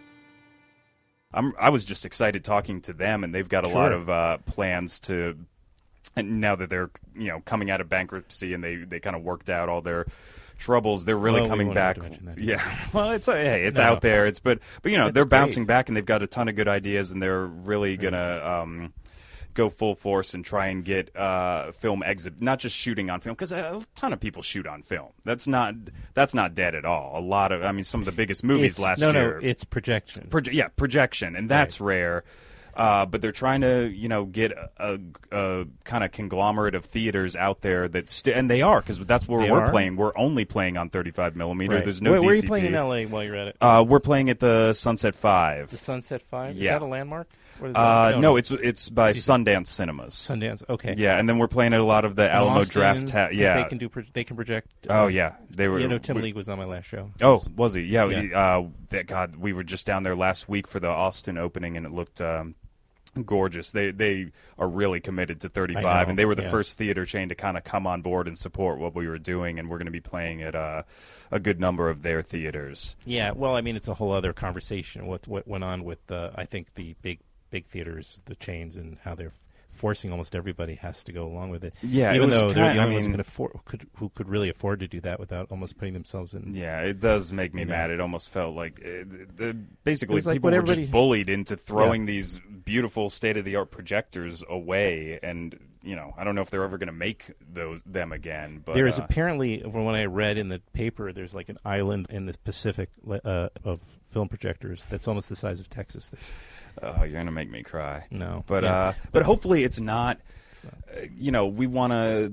I'm, I was just excited talking to them, and they've got a Sure. lot of uh, plans to, and now that they're you know coming out of bankruptcy and they, they kind of worked out all their troubles, they're really Well, we coming won't have back. to mention that. Yeah, well, it's uh, hey, it's No. out there. It's but but you know That's they're great. bouncing back, and they've got a ton of good ideas, and they're really gonna. Um, go full force and try and get uh, film exhibit, not just shooting on film, because a ton of people shoot on film. That's not that's not dead at all. A lot of, I mean, some of the biggest movies It's- last no, year. no, it's projection. Proje- yeah, projection, and that's rare. Uh, but they're trying to, you know, get a, a, a kind of conglomerate of theaters out there that, st- and they are, because that's where They we're are? playing. We're only playing on thirty-five millimeter. Right. There's no Where, D C P. where are you playing in L A while you're at it? Uh, we're playing at the Sunset Five. The Sunset Five? Is Yeah. that a landmark? What is that? Uh, No, no, no. it's it's by Excuse me. Sundance Cinemas. Sundance, okay. Yeah, and then we're playing at a lot of the In Alamo Austin, Draft. Ta- 'cause yeah, they can do. Pro- they can project. Oh uh, yeah, they were. You know, Tim we- League was on my last show. Oh, was he? Yeah. Yeah. he- uh, that God, we were just down there last week for the Austin opening, and it looked um, gorgeous. They they are really committed to thirty-five, know, and they were the yeah. first theater chain to kind of come on board and support what we were doing, and we're going to be playing at uh, a good number of their theaters. Yeah, well, I mean, it's a whole other conversation. What what went on with uh, I think the big big theaters, the chains, and how they're forcing almost everybody has to go along with it. Yeah, it even was though they're kinda- the I only ones who mean- could afford could, who could really afford to do that without almost putting themselves in. Yeah, it does make me You know. mad. It almost felt like uh, the, It basically was like people what were everybody- just bullied into throwing Yeah. these beautiful state of the art projectors away, and you know, I don't know if they're ever going to make those them again. But There is uh, apparently, from what I read in the paper, there's like an island in the Pacific uh, of film projectors that's almost the size of Texas. There's, oh, you're going to make me cry. No, but yeah. uh, but hopefully it's not. Uh, you know, we want to.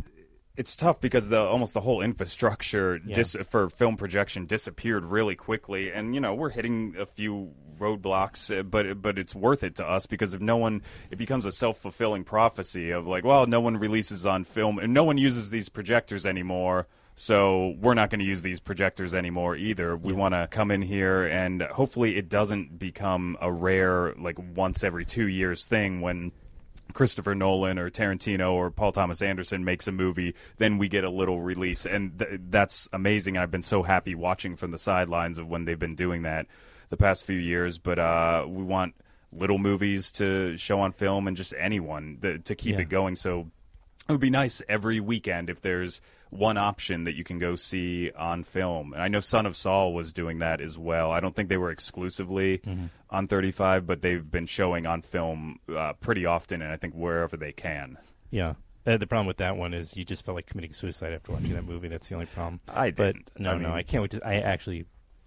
It's tough because the almost the whole infrastructure Yeah. dis- for film projection disappeared really quickly, and you know we're hitting a few roadblocks, uh, but but it's worth it to us because if no one, it becomes a self fulfilling prophecy of like, well, no one releases on film and no one uses these projectors anymore. So we're not going to use these projectors anymore either. We want to come in here and hopefully it doesn't become a rare, like once every two years thing when Christopher Nolan or Tarantino or Paul Thomas Anderson makes a movie, then we get a little release. And th- that's amazing. And I've been so happy watching from the sidelines of when they've been doing that the past few years. But uh, we want little movies to show on film and just anyone th- to keep Yeah. it going. So it would be nice every weekend if there's one option that you can go see on film. And I know Son of Saul was doing that as well. I don't think they were exclusively Mhm. on thirty-five, but they've been showing on film uh, pretty often, and I think wherever they can. Yeah. Uh, the problem with that one is you just felt like committing suicide after watching that movie. That's the only problem. I But didn't. no, I no, mean- I can't wait to. I actually,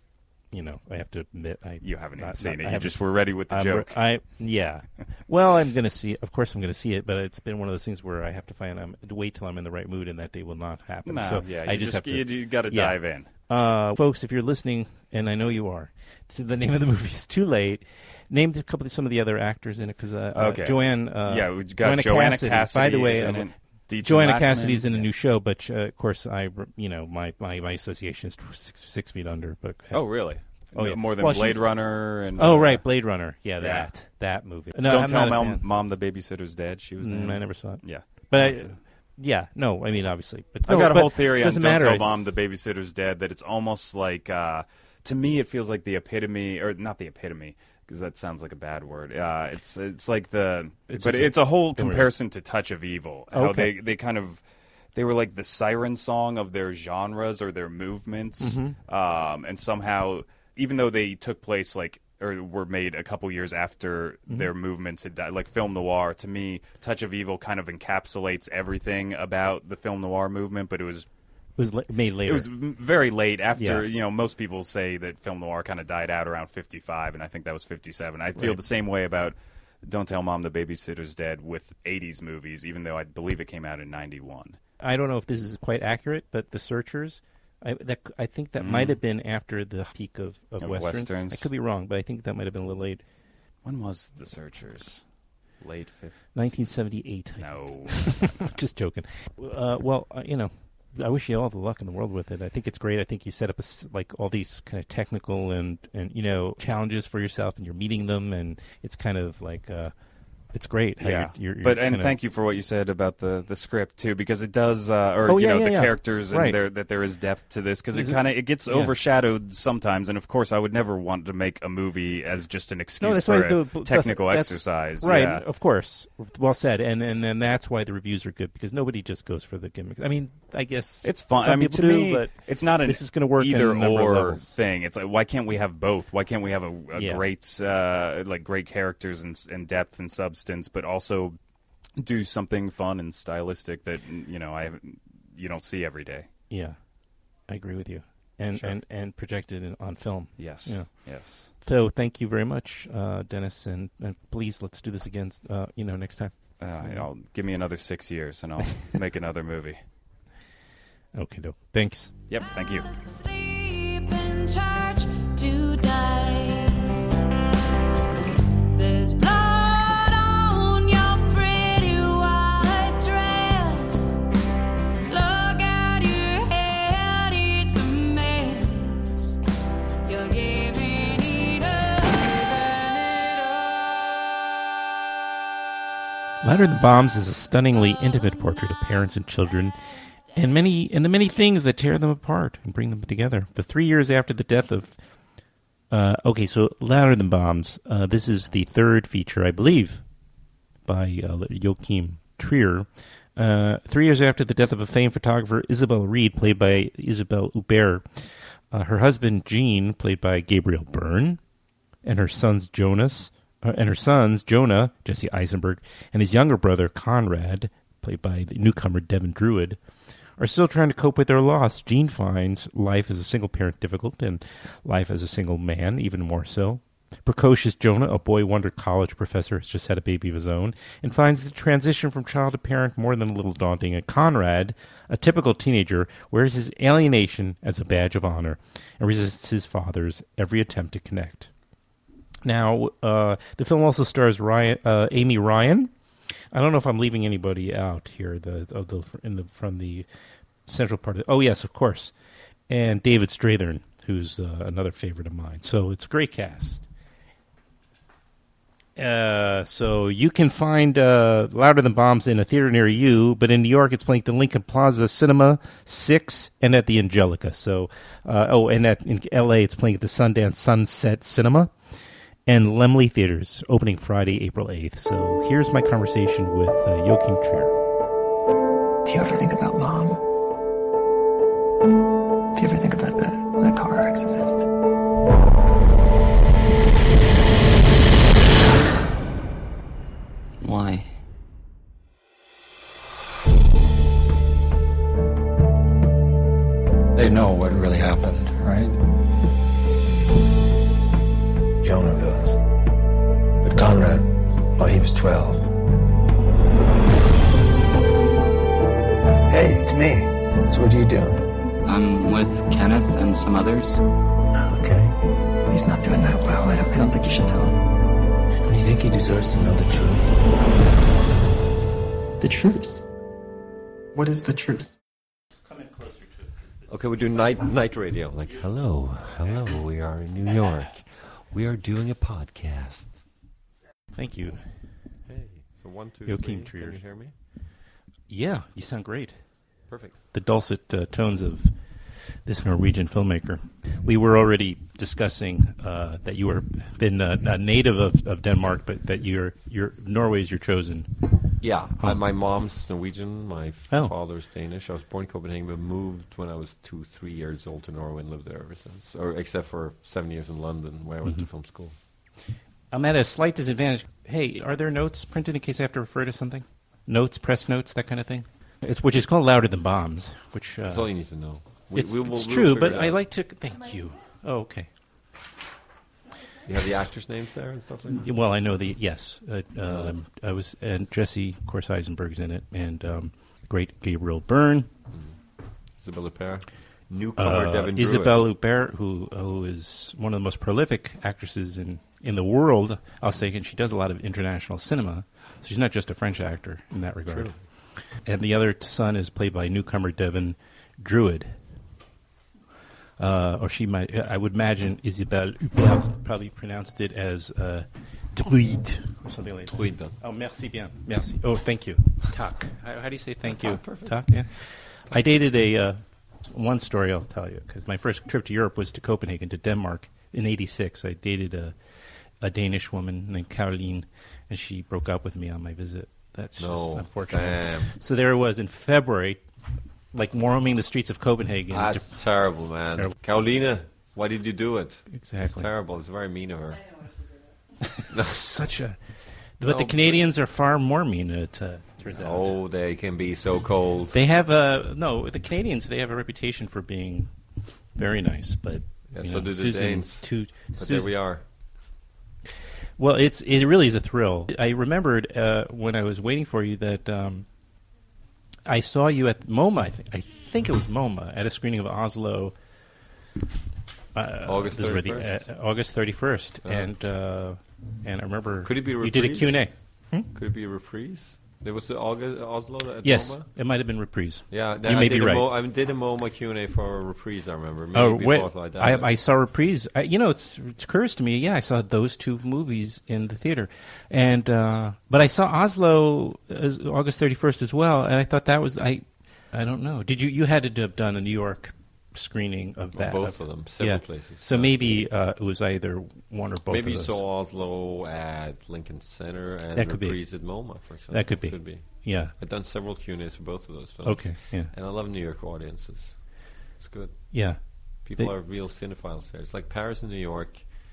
you know, I have to admit, I You haven't even not- seen not- it. I You haven't just s- were ready with the I'm re- joke. I yeah. Well, I'm going to see. Of course, I'm going to see it, but it's been one of those things where I have to find. I'm to wait till I'm in the right mood, and that day will not happen. No, so yeah, I you just, just- have to. you- you gotta yeah. dive in. uh, folks. If you're listening, and I know you are, so the name of the movie is Too Late. Named a couple of some of the other actors in it because uh, Okay. uh, Joanne. Uh, Yeah, we got Joanna Cassidy. Cassidy By the way, is in uh, it. Deidre Joanna Lackman. Cassidy's in a new show, but uh, of course, I you know my my, my association is six, six feet under. But Oh, really? Oh, yeah. More than Well, Blade she's- Runner and oh uh, right, Blade Runner. Yeah, yeah. that that movie. No, Don't I'm tell not a mom, fan. mom the babysitter's dead. She was in. Mm, I never saw it. Yeah, but I, That's it. yeah, no, I mean obviously, but I no, got a but whole theory it on doesn't Don't matter. Tell It's- Mom the Babysitter's Dead that it's almost like, uh, to me, it feels like the epitome, or not the epitome, because that sounds like a bad word. Uh, it's it's like the, It's but okay. it's a whole Don't worry. comparison to Touch of Evil. How Okay. they, they kind of, they were like the siren song of their genres or their movements. Mhm. Um, and somehow, even though they took place like, or were made a couple years after Mhm. their movements had died, like film noir, to me, Touch of Evil kind of encapsulates everything about the film noir movement, but it was It was la- made later. it was m- very late after, Yeah. you know, most people say that film noir kind of died out around fifty-five, and I think that was fifty-seven. I feel Right. the same way about Don't Tell Mom the Babysitter's Dead with eighties movies, even though I believe it came out in ninety-one. I don't know if this is quite accurate, but The Searchers, I, that, I think that Mm. might have been after the peak of, of, Of westerns. westerns. I could be wrong, but I think that might have been a little late. When was The Searchers? Late fifties? nineteen seventy-eight. No. Just joking. Uh, well, uh, you know, I wish you all the luck in the world with it. I think it's great. I think you set up a s like all these kind of technical and and you know challenges for yourself, and you're meeting them, and it's kind of like. Uh, It's great. How Yeah, you're, you're, you're but and kinda... thank you for what you said about the, the script too, because it does, uh, or oh, you yeah, know, yeah, the yeah. characters and right. there, that there is depth to this, because it Is it- kind of it gets yeah. overshadowed sometimes. And of course, I would never want to make a movie as just an excuse No, that's for why a the- technical that's- exercise. Right, Yeah. of course. Well said. And and then that's why the reviews are good, because nobody just goes for the gimmicks. I mean, I guess It's fun. some I mean, people to do, me, but it's not an this is going to work either in a number of or levels. thing. It's like, why can't we have both? Why can't we have a, a Yeah. great, uh, like great characters and, and depth and substance, but also do something fun and stylistic that you know I haven't, you don't see every day. Yeah, I agree with you. And Sure. and and projected in, on film. Yes. Yeah. Yes. So thank you very much, uh, Dennis, and, and please let's do this again. Uh, you know, next time. Uh, I'll give me another six years and I'll make another movie. Okay, no. Thanks. Yep. Thank you. Sleep in church tonight. There's blood on your pretty white dress. Look at your head, it's a mess. You're giving it up. Louder Than Bombs is a stunningly intimate portrait of parents and children, and many and the many things that tear them apart and bring them together. The three years after the death of, uh, okay, so Louder Than Bombs. Uh, this is the third feature, I believe, by uh, Joachim Trier. Uh, three years after the death of a famed photographer, Isabel Reed, played by Isabelle Huppert, uh, her husband Gene, played by Gabriel Byrne, and her sons Jonas, uh, and her sons Jonah, Jesse Eisenberg, and his younger brother Conrad, played by the newcomer Devin Druid, are still trying to cope with their loss. Gene finds life as a single parent difficult, and life as a single man even more so. Precocious Jonah, a boy wonder college professor, has just had a baby of his own, and finds the transition from child to parent more than a little daunting. And Conrad, a typical teenager, wears his alienation as a badge of honor and resists his father's every attempt to connect. Now, uh, the film also stars Ryan, uh, Amy Ryan. I don't know if I'm leaving anybody out here the, of the, in the, from the central part of it. Oh, yes, of course. And David Strathern, who's uh, another favorite of mine. So it's a great cast. Uh, so you can find uh, Louder Than Bombs in a theater near you, but in New York it's playing at the Lincoln Plaza Cinema six and at the Angelica. So, uh, oh, and at, in L A it's playing at the Sundance Sunset Cinema and Lemley Theaters, opening Friday, April eighth. So here's my conversation with uh, Joachim Trier. Do you ever think about Mom? Do you ever think about the, the car accident? Why? They know what really happened, right? Jonah does. But Conrad, well, he was twelve. Hey, it's me. So what are you doing? I'm with Kenneth and some others. Okay. He's not doing that well. I don't, I don't think you should tell him. Do you think he deserves to know the truth? The truth? What is the truth? Okay, we do night night radio. Like, hello, hello, we are in New York. We are doing a podcast. Thank you. Hey, so one, two, Joachim three. Trier. Can you hear me? Yeah, you sound great. Perfect. The dulcet uh, tones of this Norwegian filmmaker. We were already discussing uh, that you were been uh, a native of, of Denmark, but that you're you're Norway is your chosen. Yeah, home. I, my mom's Norwegian, my Oh. father's Danish. I was born in Copenhagen, but moved when I was two, three years old to Norway and lived there ever since. Or except for seven years in London, where I went Mhm. to film school. I'm at a slight disadvantage. Hey, are there notes printed in case I have to refer to something? Notes, press notes, that kind of thing. It's which is called Louder Than Bombs. Which uh, That's all you need to know. We- it's we will- it's we'll true, figure but it I out. like to. Thank you. Oh, okay. You have the actors' names there and stuff like that? Well, I know the yes. Uh, um, I was and Jesse, of course, Eisenberg's in it, and um, great Gabriel Byrne, Isabelle Huppert. Newcomer uh, Devin Druid. Isabelle Huppert, who who is one of the most prolific actresses in, in the world. I'll say, and she does a lot of international cinema, so she's not just a French actor in that regard. True. And the other son is played by newcomer Devin Druid. Uh, or she might, I would imagine Isabelle Huppert probably pronounced it as uh, druide or something like that. Druide. Oh, merci bien. Merci. Oh, thank you. Tak. How, how do you say thank you? Tak, perfect. Tak, yeah. I dated a, uh, one story I'll tell you, because my first trip to Europe was to Copenhagen, to Denmark in eighty-six. I dated a, a Danish woman named Caroline, and she broke up with me on my visit. That's No, just unfortunate. damn. So there it was in February, like roaming the streets of Copenhagen. That's terrible, man. Terrible. Carolina, why did you do it? Exactly. It's terrible. It's very mean of her. Such a... But No, the Canadians are far more mean, it uh, turns out. Oh, they can be so cold. They have a... No, the Canadians, they have a reputation for being very nice, but... Yeah, you so know, do the Susan, Danes. Too, But Susan, there we are. Well, it's it really is a thrill. I remembered uh, when I was waiting for you that um, I saw you at MoMA. I think I think it was MoMA at a screening of Oslo. Uh, August this is where the- thirty-first? uh, August thirty-first, Uh-huh. and uh, and I remember Could it be a you reprise? did a Q and A. Hmm? Could it be a reprise? There was the August, Oslo at Yes, MoMA? it might have been reprise. Yeah, you then I may did be a right. Mo, I did a MoMA Q and A for a reprise, I remember. Maybe Oh, before wait, Oslo, I, did I, it. I saw Reprise. I, you know, it's, it occurs to me, yeah, I saw those two movies in the theater. and uh, But I saw Oslo as August thirty-first as well, and I thought that was, I I don't know. Did you, you had to have done a New York screening of Well, that? both of them, several yeah. places. So maybe uh, it was either one or both Maybe of you those. saw Oslo at Lincoln Center and That could be. reprise at MoMA, for example. That could be. Could be. Yeah. I've done several Q and A's for both of those films. Okay, yeah. And I love New York audiences. It's good. Yeah. People They- are real cinephiles there. It's like Paris and New York.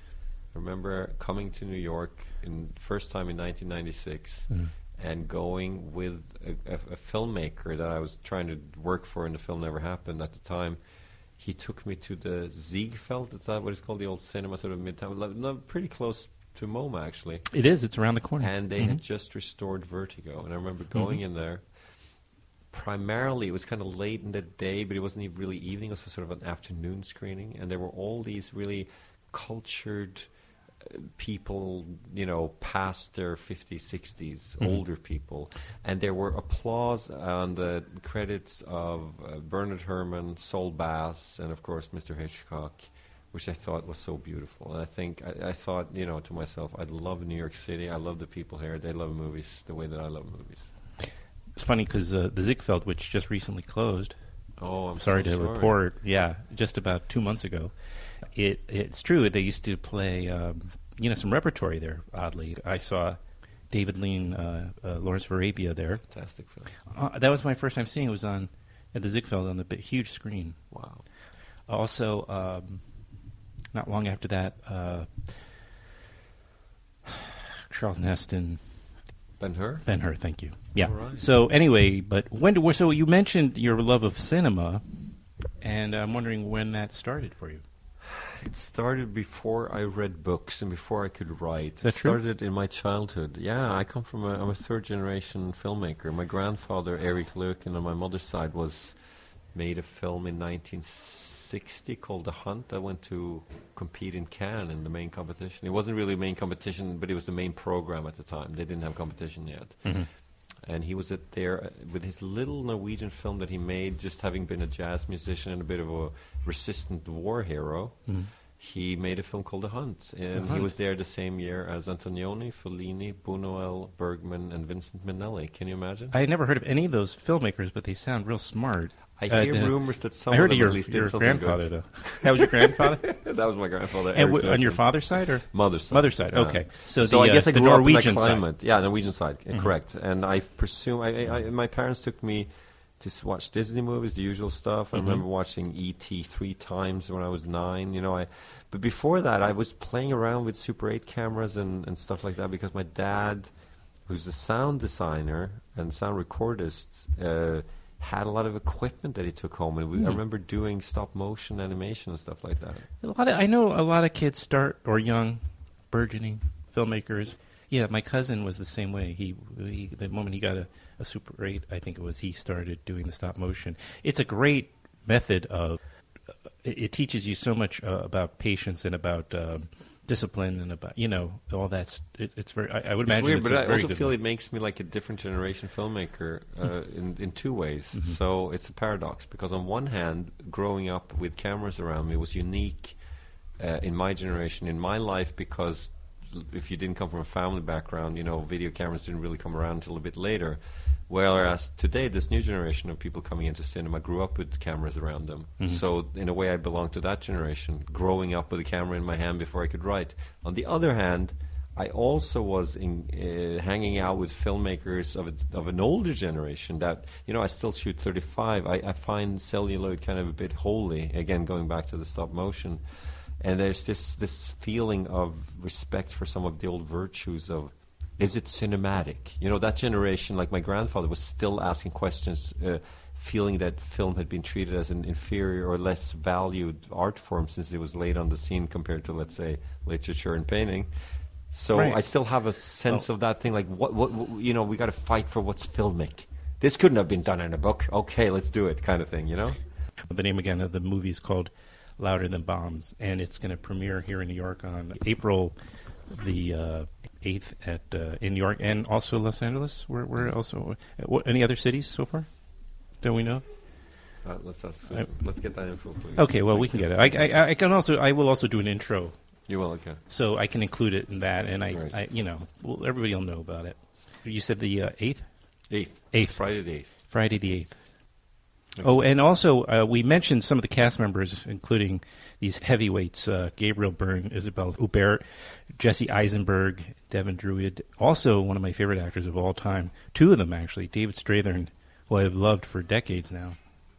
I remember coming to New York in first time in nineteen ninety-six Mhm. and going with a, a, a filmmaker that I was trying to work for, and the film never happened at the time. He took me to the Ziegfeld. Is that what it's called? The old cinema, sort of midtown, like, no, pretty close to MoMA actually. It is. It's around the corner. And they Mhm. had just restored Vertigo, and I remember going Mhm. in there. Primarily, it was kind of late in the day, but it wasn't even really evening. It was sort of an afternoon screening, and there were all these really cultured uh, people, you know, past their fifties, sixties, Mhm. older people, and there were applause on the credits of uh, Bernard Herrmann, Saul Bass, and of course Mister Hitchcock, which I thought was so beautiful. And I think I, I thought, you know, to myself, I love New York City. I love the people here. They love movies the way that I love movies. It's funny because uh, the Ziegfeld, which just recently closed. Oh, I'm sorry so to sorry. report. Yeah, just about two months ago. It it's true. They used to play, um, you know, some repertory there. Oddly, I saw David Lean, uh, uh, Lawrence of Arabia there. Fantastic film. Uh, that was my first time seeing it. Was on at the Ziegfeld on the big, huge screen. Wow. Also, um, not long after that, uh, Charles Neston. Ben-Hur? Ben-Hur, thank you. Yeah. All right. So anyway, but when do, so you mentioned your love of cinema, and I'm wondering when that started for you. It started before I read books and before I could write. Is that it true? started in my childhood. Yeah, I come from a, I'm a third generation filmmaker. My grandfather, Eric Löken, on my mother's side, was made a film in nineteen sixty called The Hunt. I went to compete in Cannes in the main competition. It wasn't really a main competition, but it was the main program at the time. They didn't have competition yet. Mhm. And he was at there uh, with his little Norwegian film that he made, just having been a jazz musician and a bit of a resistant war hero. Mhm. He made a film called The Hunt, and The he Hunt. was there the same year as Antonioni, Fellini, Buñuel, Bergman, and Vincent Minnelli. Can you imagine? I had never heard of any of those filmmakers, but they sound real smart. I Uh, hear the- rumors that some I of heard them of your, at least did your something grandfather, good. though. That was your grandfather? That was my grandfather. And Eric w- on your Löken. father's side or mother's side? Mother's side. Yeah. Okay. So, So, the, I guess uh, I the grew Norwegian up in that side. climate. Yeah, Norwegian side, uh, Mhm. correct. And I presume I, I, I, my parents took me to s- watch Disney movies, the usual stuff. I Mhm. remember watching E T three times when I was nine. You know, I. But before that, I was playing around with Super eight cameras and, and stuff like that because my dad, who's a sound designer and sound recordist, uh, had a lot of equipment that he took home, and we, I Hmm. remember doing stop motion animation and stuff like that. A lot of, I know a lot of kids start, or young, burgeoning filmmakers. Yeah, my cousin was the same way. He, he the moment he got a, a Super eight, I think it was, he started doing the stop motion. It's a great method of, uh, it, it teaches you so much uh, about patience and about um, discipline and about you know all that's it, it's very. I, I would It's imagine weird, it's but a I very also good feel one. it makes me like a different generation filmmaker uh, in in two ways. Mhm. So it's a paradox because on one hand, growing up with cameras around me was unique uh, in my generation, in my life, because if you didn't come from a family background, you know, video cameras didn't really come around until a bit later. Whereas today, this new generation of people coming into cinema grew up with cameras around them. Mhm. So in a way, I belong to that generation, growing up with a camera in my hand before I could write. On the other hand, I also was in, uh, hanging out with filmmakers of a, of an older generation that, you know, I still shoot thirty-five. I, I find celluloid kind of a bit holy, again, going back to the stop motion. And there's this, this feeling of respect for some of the old virtues of, is it cinematic? You know, that generation, like my grandfather, was still asking questions, uh, feeling that film had been treated as an inferior or less valued art form since it was late on the scene compared to, let's say, literature and painting. So Right. I still have a sense Oh. of that thing, like, what, what, what you know, we got to fight for what's filmic. This couldn't have been done in a book. Okay, let's do it, kind of thing, you know? The name again of the movie is called Louder Than Bombs, and it's going to premiere here in New York on April the uh, eighth at uh, in New York and also Los Angeles. Where, where also? Uh, what, any other cities so far? Don't we know? Uh, let's ask, I- let's get that info, please. Okay, well we Thank can you. get it. I, I, I can also I will also do an intro. You will, okay. So I can include it in that, and I, Right. I you know, well, everybody will know about it. You said the uh, eighth. Eighth. Eighth. Friday the eighth. Friday the eighth. Oh, and also uh, we mentioned some of the cast members, including these heavyweights: uh, Gabriel Byrne, Isabelle Huppert, Jesse Eisenberg, Devin Druid. Also, one of my favorite actors of all time. Two of them, actually. David Strathern, who I've loved for decades now.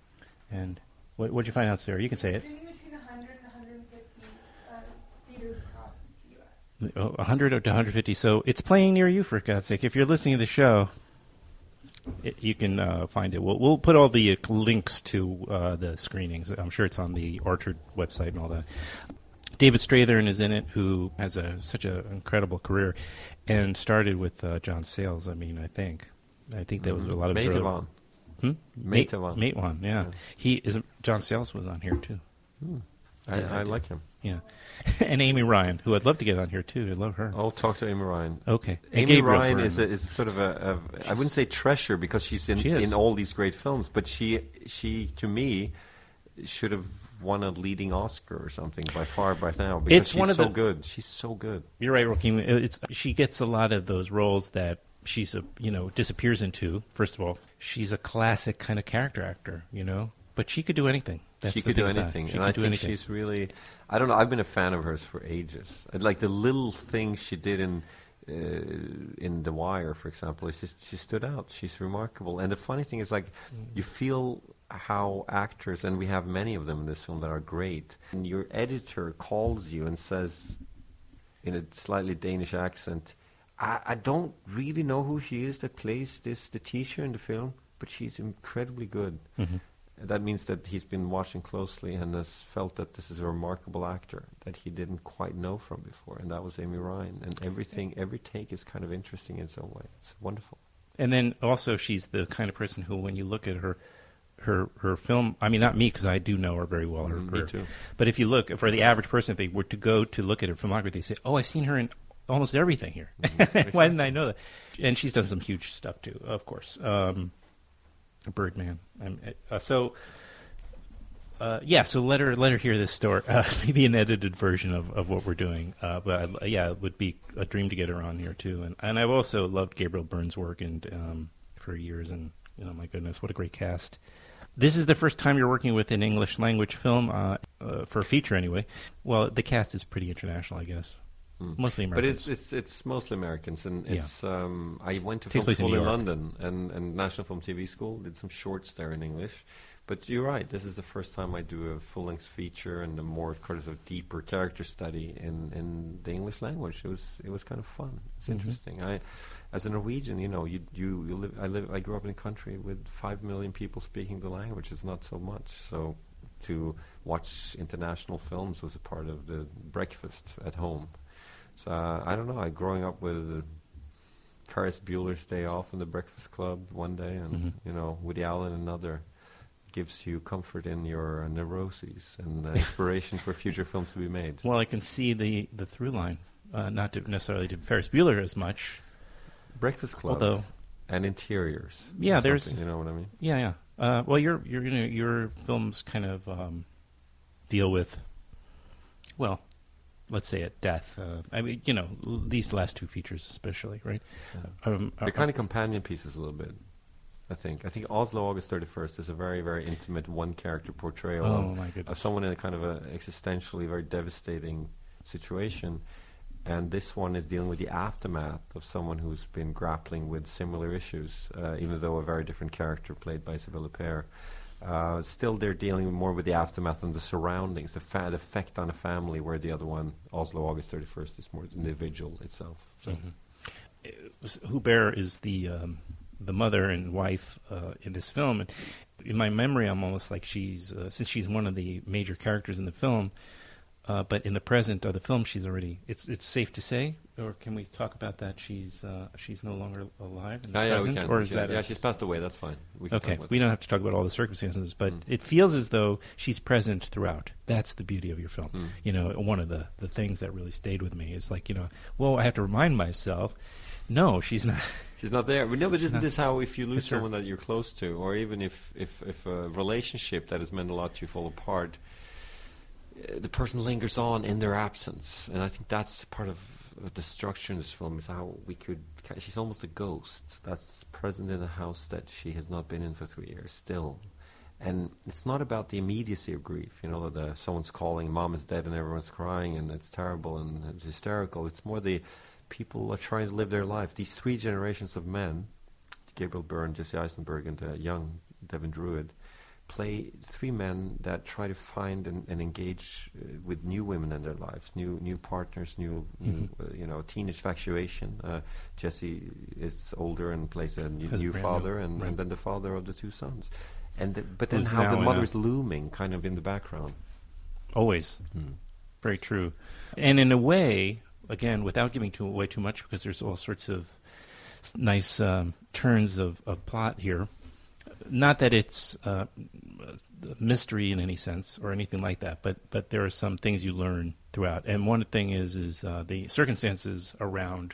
And what what'd you find out, Sarah? You can say it. Between one hundred and one hundred fifty uh, theaters across the U S Oh, one hundred to one hundred fifty. So it's playing near you, for God's sake. If you're listening to the show, it, you can uh, find it. We'll, we'll put all the uh, links to uh, the screenings. I'm sure it's on the Orchard website and all that. David Strathern is in it, who has a such an incredible career, and started with uh, John Sayles. I mean, I think, I think that was a lot of his early- Matewan. Hmm? Mate- Matewan. Matewan, yeah. Yeah. He is. John Sayles was on here too. Hmm. I, Yeah, I did. like him. Yeah, and Amy Ryan, who I'd love to get on here too. I love her. I'll talk to Amy Ryan. Okay. And Amy Gabriel Ryan Byrne. is a, is sort of a, a I wouldn't say treasure because she's in She is. in all these great films, but she she to me should have won a leading Oscar or something by far by now because It's she's one of so the- good. She's so good. You're right, Joaquin. It's she gets a lot of those roles that she's a you know disappears into. First of all, she's a classic kind of character actor, you know, but she could do anything. That's she the could do thing about it. anything, She and could I do think anything. she's really. I don't know. I've been a fan of hers for ages. And like the little things she did in uh, in The Wire, for example, it's just she stood out. She's remarkable. And the funny thing is, like, you feel how actors, and we have many of them in this film that are great. And your editor calls you and says, in a slightly Danish accent, I, I don't really know who she is that plays this the teacher in the film, but she's incredibly good. Mhm. That means that he's been watching closely and has felt that this is a remarkable actor that he didn't quite know from before, and that was Amy Ryan. And everything, every take is kind of interesting in some way. It's wonderful. And then also, she's the kind of person who, when you look at her, her her film. I mean, not me because I do know her very well. Her Mhm, me career. too. But if you look for the average person, if they were to go to look at her filmography, they say, "Oh, I've seen her in almost everything here." Why didn't I know that? And she's done some huge stuff too, of course. Um, Birdman. Um, uh, so. Uh, yeah, so let her let her hear this story. Uh, maybe an edited version of, of what we're doing. Uh, but I, yeah, it would be a dream to get her on here too. And and I've also loved Gabriel Byrne's work and um, for years. And you know, my goodness, what a great cast! This is the first time you're working with an English language film uh, uh, for a feature, anyway. Well, the cast is pretty international, I guess. Mm. Mostly But Americans. it's it's it's mostly Americans, and Yeah. it's. Um, I went to Takes film place in school New in, York. London and, and National Film T V School. Did some shorts there in English, but you're right. This is the first time I do a full length feature and a more kind of deeper character study in, in the English language. It was it was kind of fun. It's Mhm. interesting. I, as a Norwegian, you know, you you, you live. I live. I grew up in a country with five million people speaking the language. It's not so much. So to watch international films was a part of the breakfast at home. So uh, I don't know. I growing up with Ferris Bueller's Day Off in the Breakfast Club one day, and Mhm. you know Woody Allen another. gives you comfort in your uh, neuroses and uh, inspiration for future films to be made. Well, I can see the, the through line, uh, not to necessarily to Ferris Bueller as much. Breakfast Club, although, and interiors. Yeah, there's you know what I mean. Yeah, yeah. Uh, well, your your you know, your films kind of um, deal with, well, let's say it, death. Uh, I mean, you know, l- these last two features especially, right? Yeah. Um, They're kind of companion pieces a little bit. I think. I think Oslo, August thirty-first is a very, very intimate one-character portrayal Oh, of, my goodness. of someone in a kind of a existentially very devastating situation. And this one is dealing with the aftermath of someone who's been grappling with similar issues, uh, even though a very different character played by Isabelle Huppert. Uh, still, they're dealing more with the aftermath and the surroundings, the, fa- the effect on a family, where the other one, Oslo, August thirty-first, is more the individual itself. So. Mm-hmm. Huppert is the um, the mother and wife uh, in this film. And in my memory, I'm almost like she's, uh, since she's one of the major characters in the film, uh, but in the present of the film, she's already, it's it's safe to say, or can we talk about that? She's uh, she's no longer alive in the Ah, yeah, we present? can. Or is yeah, that yeah, a- she's passed away, that's fine. We can okay, talk about we that. don't have to talk about all the circumstances, but Mm. it feels as though she's present throughout. That's the beauty of your film. Mm. You know, one of the, the things that really stayed with me is like, you know, well, I have to remind myself, no, she's not. She's not there. No, but isn't not- this how if you lose It's her- someone that you're close to, or even if, if, if a relationship that has meant a lot to you fall apart, uh, the person lingers on in their absence. And I think that's part of uh, the structure in this film, is how we could... ca- She's almost a ghost that's present in a house that she has not been in for three years still. And it's not about the immediacy of grief, you know, that uh, someone's calling, mom is dead and everyone's crying and it's terrible and it's hysterical. It's more the... people are trying to live their life. These three generations of men, Gabriel Byrne, Jesse Eisenberg, and uh, young Devin Druid, play three men that try to find and, and engage uh, with new women in their lives, new new partners, new, new Mhm. uh, you know, teenage infatuation. Uh, Jesse is older and plays a new, Has new brand father, new- and, right. and then the father of the two sons. And the, but then Who's how now the in a- mother's looming, kind of in the background. Always. Hmm. Very true. And in a way, again, without giving too, away too much, because there's all sorts of s- nice um, turns of, of plot here. Not that it's uh, a mystery in any sense or anything like that, but but there are some things you learn throughout. And one thing is is uh, the circumstances around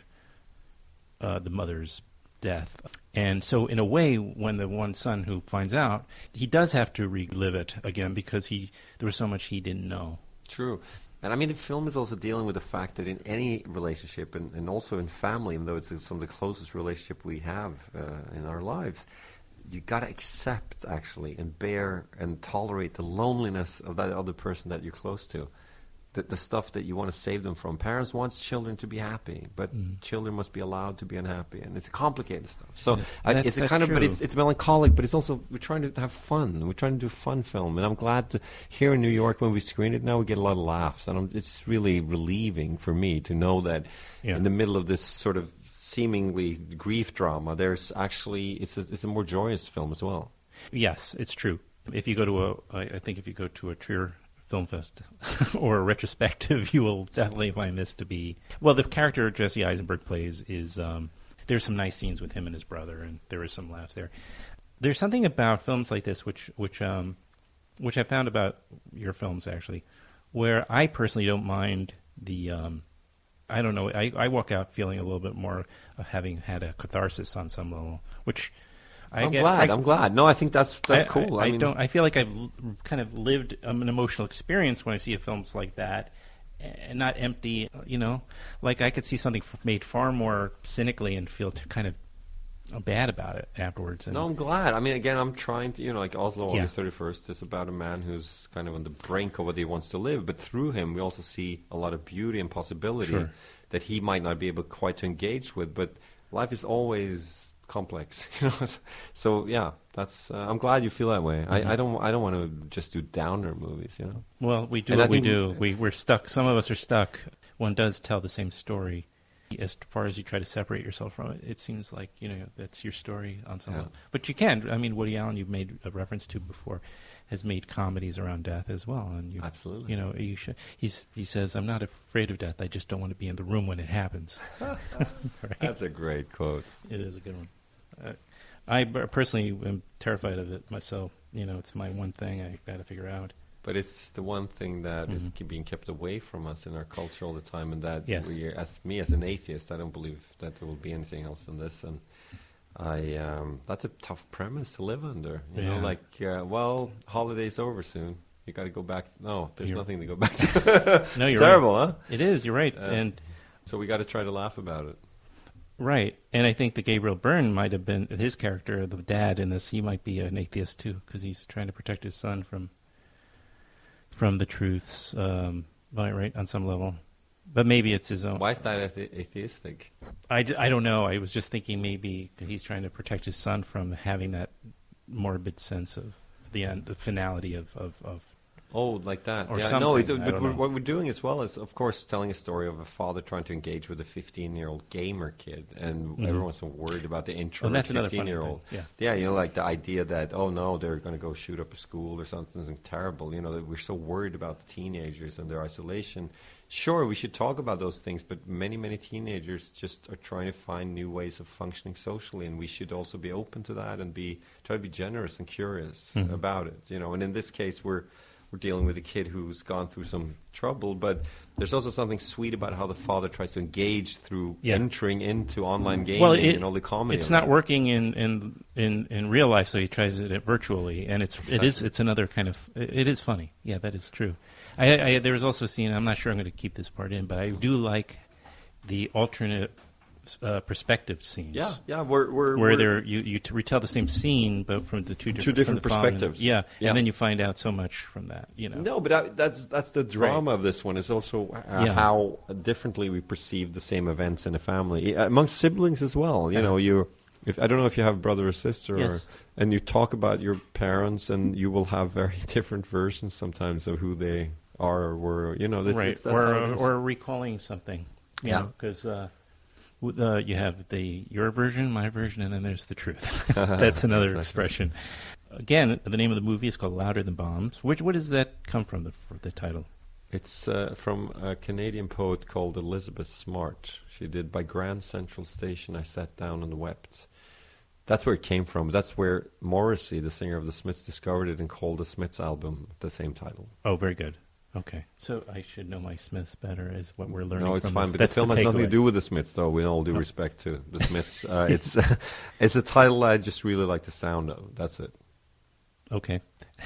uh, the mother's death. And so, in a way, when the one son who finds out, he does have to relive it again because he there was so much he didn't know. True. And I mean, the film is also dealing with the fact that in any relationship, and, and also in family, even though it's some of the closest relationship we have uh, in our lives, you got to accept, actually, and bear and tolerate the loneliness of that other person that you're close to. The, the stuff that you want to save them from. Parents want children to be happy, but Mm. children must be allowed to be unhappy, and it's complicated stuff. So Yeah, I, that's- it's a that's kind of, but true. it's it's melancholic, but it's also we're trying to have fun. We're trying to do a fun film, and I'm glad to here in New York when we screen it now we get a lot of laughs, and I'm, it's really relieving for me to know that Yeah. in the middle of this sort of seemingly grief drama, there's actually it's a, it's a more joyous film as well. Yes, it's true. If you go to a, I, I think if you go to a Trier Film Fest or a retrospective, you will definitely find this to be well. The character Jesse Eisenberg plays is um, there's some nice scenes with him and his brother, and there is some laughs there. There's something about films like this which which um, which I found about your films actually, where I personally don't mind the. Um, I don't know. I, I walk out feeling a little bit more of having had a catharsis on some level, which. I I'm get, glad. I, I'm glad. No, I think that's that's I, cool. I, I I mean- don't. I feel like I've l- kind of lived um, an emotional experience when I see films like that, and not empty. You know, like I could see something f- made far more cynically and feel t- kind of bad about it afterwards. And No, I'm glad. I mean, again, I'm trying to, you know, like Oslo, Yeah. August thirty-first is about a man who's kind of on the brink of what he wants to live, but through him, we also see a lot of beauty and possibility Sure. that he might not be able quite to engage with. But life is always complex, you know. So yeah, that's. Uh, I'm glad you feel that way. Mhm. I, I don't. I don't want to just do downer movies, you know. Well, we do And I what we think- do. We we're stuck. Some of us are stuck. One does tell the same story. As far as you try to separate yourself from it, it seems like you know that's your story on some Yeah. level. But you can. I mean, Woody Allen, you've made a reference to before, has made comedies around death as well. And you, Absolutely. you know, you should. He's he says, "I'm not afraid of death. I just don't want to be in the room when it happens." Right? That's a great quote. It is a good one. Uh, I b- personally am terrified of it myself. you know, it's my one thing I got to figure out. But it's the one thing that Mhm. is ke- being kept away from us in our culture all the time, and that Yes. we, as me as an atheist, I don't believe that there will be anything else than this, and I um, that's a tough premise to live under. You know, Yeah. like uh, well, holiday's over soon. You got to go back. No, there's You're- nothing to go back to. No, It's you're terrible, right. huh? It is. You're right, Uh, and so we got to try to laugh about it. right. And I think that Gabriel Byrne might have been his character, the dad in this. He might be an atheist too, because he's trying to protect his son from from the truths. Um, right, right, on some level. But maybe it's his own. Why is that athe- atheistic? I, d- I don't know. I was just thinking maybe he's trying to protect his son from having that morbid sense of the end, the finality of, of, of Oh, like that. Or yeah, something. no, it, I but don't we're, know. what we're doing as well is, of course, telling a story of a father trying to engage with a fifteen-year-old gamer kid, and Mhm. everyone's so worried about the intro Oh, that's another funny fifteen-year-old. thing, yeah. yeah, you know, like the idea that, oh, no, they're going to go shoot up a school or something terrible. You know, that we're so worried about the teenagers and their isolation. Sure, we should talk about those things, but many, many teenagers just are trying to find new ways of functioning socially, and we should also be open to that and be try to be generous and curious Mhm. about it. You know, and in this case, we're we're dealing with a kid who's gone through some trouble, but there's also something sweet about how the father tries to engage through Yeah. entering into online gaming well, it, and all the comedy. it's of not it. working in, in, in, in real life, so he tries it virtually, and it's it is Exactly. it's another kind of it, it is funny. Yeah, that is true. I, I there was also a scene. I'm not sure I'm going to keep this part in, but I do like the alternate uh, perspective scenes. Yeah, yeah, we're, we're, where we're- they're you, you t- retell the same scene, but from the two different, Two different from the father and- perspectives. yeah, Yeah. and then you find out so much from that. You know. No, but I, that's that's the drama of this one. Is also uh, Yeah. how differently we perceive the same events in a family, uh, amongst siblings as well. You Uh-huh. know, you. If I don't know if you have a brother or sister, Yes. or, and you talk about your parents, and you will have very different versions sometimes of who they are or were. You know, this, right, it's, that's or how it is. or recalling something. you Yeah. because uh, w- uh, you have the your version, my version, and then there's the truth. That's another Exactly. expression. Again, the name of the movie is called Louder Than Bombs. Which what does that come from? The for the title. It's uh, from a Canadian poet called Elizabeth Smart. She did By Grand Central Station I Sat Down and Wept. That's where it came from. That's where Morrissey, the singer of the Smiths, discovered it and called the Smiths album the same title. Oh, very good. Okay, so I should know my Smiths better, is what we're learning. No, it's from fine, this. but That's the film has nothing to takeaway. do with the Smiths, though, with all due Oh. respect to the Smiths. Uh, it's, it's a title I just really like the sound of. That's it. Okay.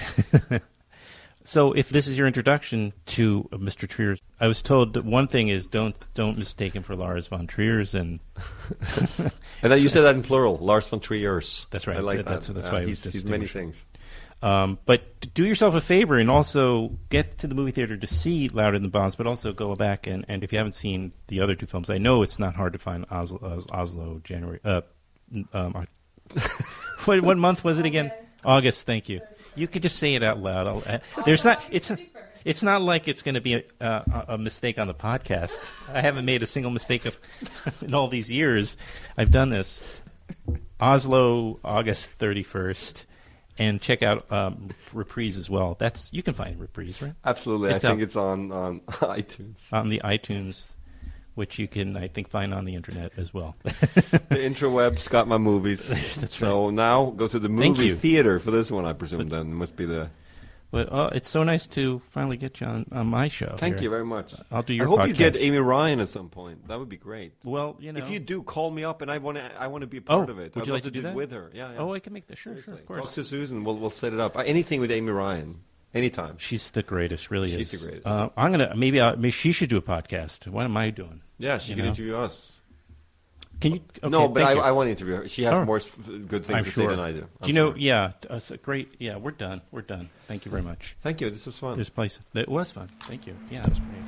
So, if this is your introduction to uh, Mister Trier's, I was told that one thing is don't don't mistake him for Lars von Trier's, and And then you said that in plural, Lars von Trier's. That's right. I like That's, that. that's Uh, why I he's, was he's many distinguishing. things. Um, but do yourself a favor and also get to the movie theater to see Louder Than Bombs, but also go back and, and if you haven't seen the other two films, I know it's not hard to find Oslo, Os- Oslo January. Uh, n- um, Oc- what, what month was it again? August. Thank you. You could just say it out loud. I'll, uh, there's not. It's it's not like it's going to be a, uh, a mistake on the podcast. I haven't made a single mistake of, in all these years. I've done this. Oslo, August thirty-first. And check out um, Reprise as well. That's you can find Reprise, right? Absolutely. It's I think out it's on, on iTunes. on the iTunes, which you can, I think, find on the internet as well. The intraweb's got my movies. That's so now go to the Thank movie you. theater for this one, I presume, then. It must be the... But uh, it's so nice to finally get you on, on my show. Thank here. you very much. I'll do your I hope podcast. you get Amy Ryan at some point. That would be great. Well, you know. If you do, call me up, and I want to I want to be a part Oh, of it. would I'd you love like to do it that? with her. Yeah, yeah. Oh, I can make that. Sure, sure, Seriously. of course. Talk to Susan. We'll, we'll set it up. Uh, anything with Amy Ryan. Anytime. She's the greatest, really She's is. the greatest. Uh, I'm gonna maybe, I'll, maybe she should do a podcast. What am I doing? Yeah, she You can know? interview us. Can you? Okay, no, but thank I, you. I want to interview her. She has Oh. more s- good things I'm to sure. say than I do. Do I'm you know? sure. Yeah, uh, it's a great. Yeah, we're done. We're done. Thank you very much. Thank you. This was fun. This place. It was fun. Thank you. Yeah, it was great.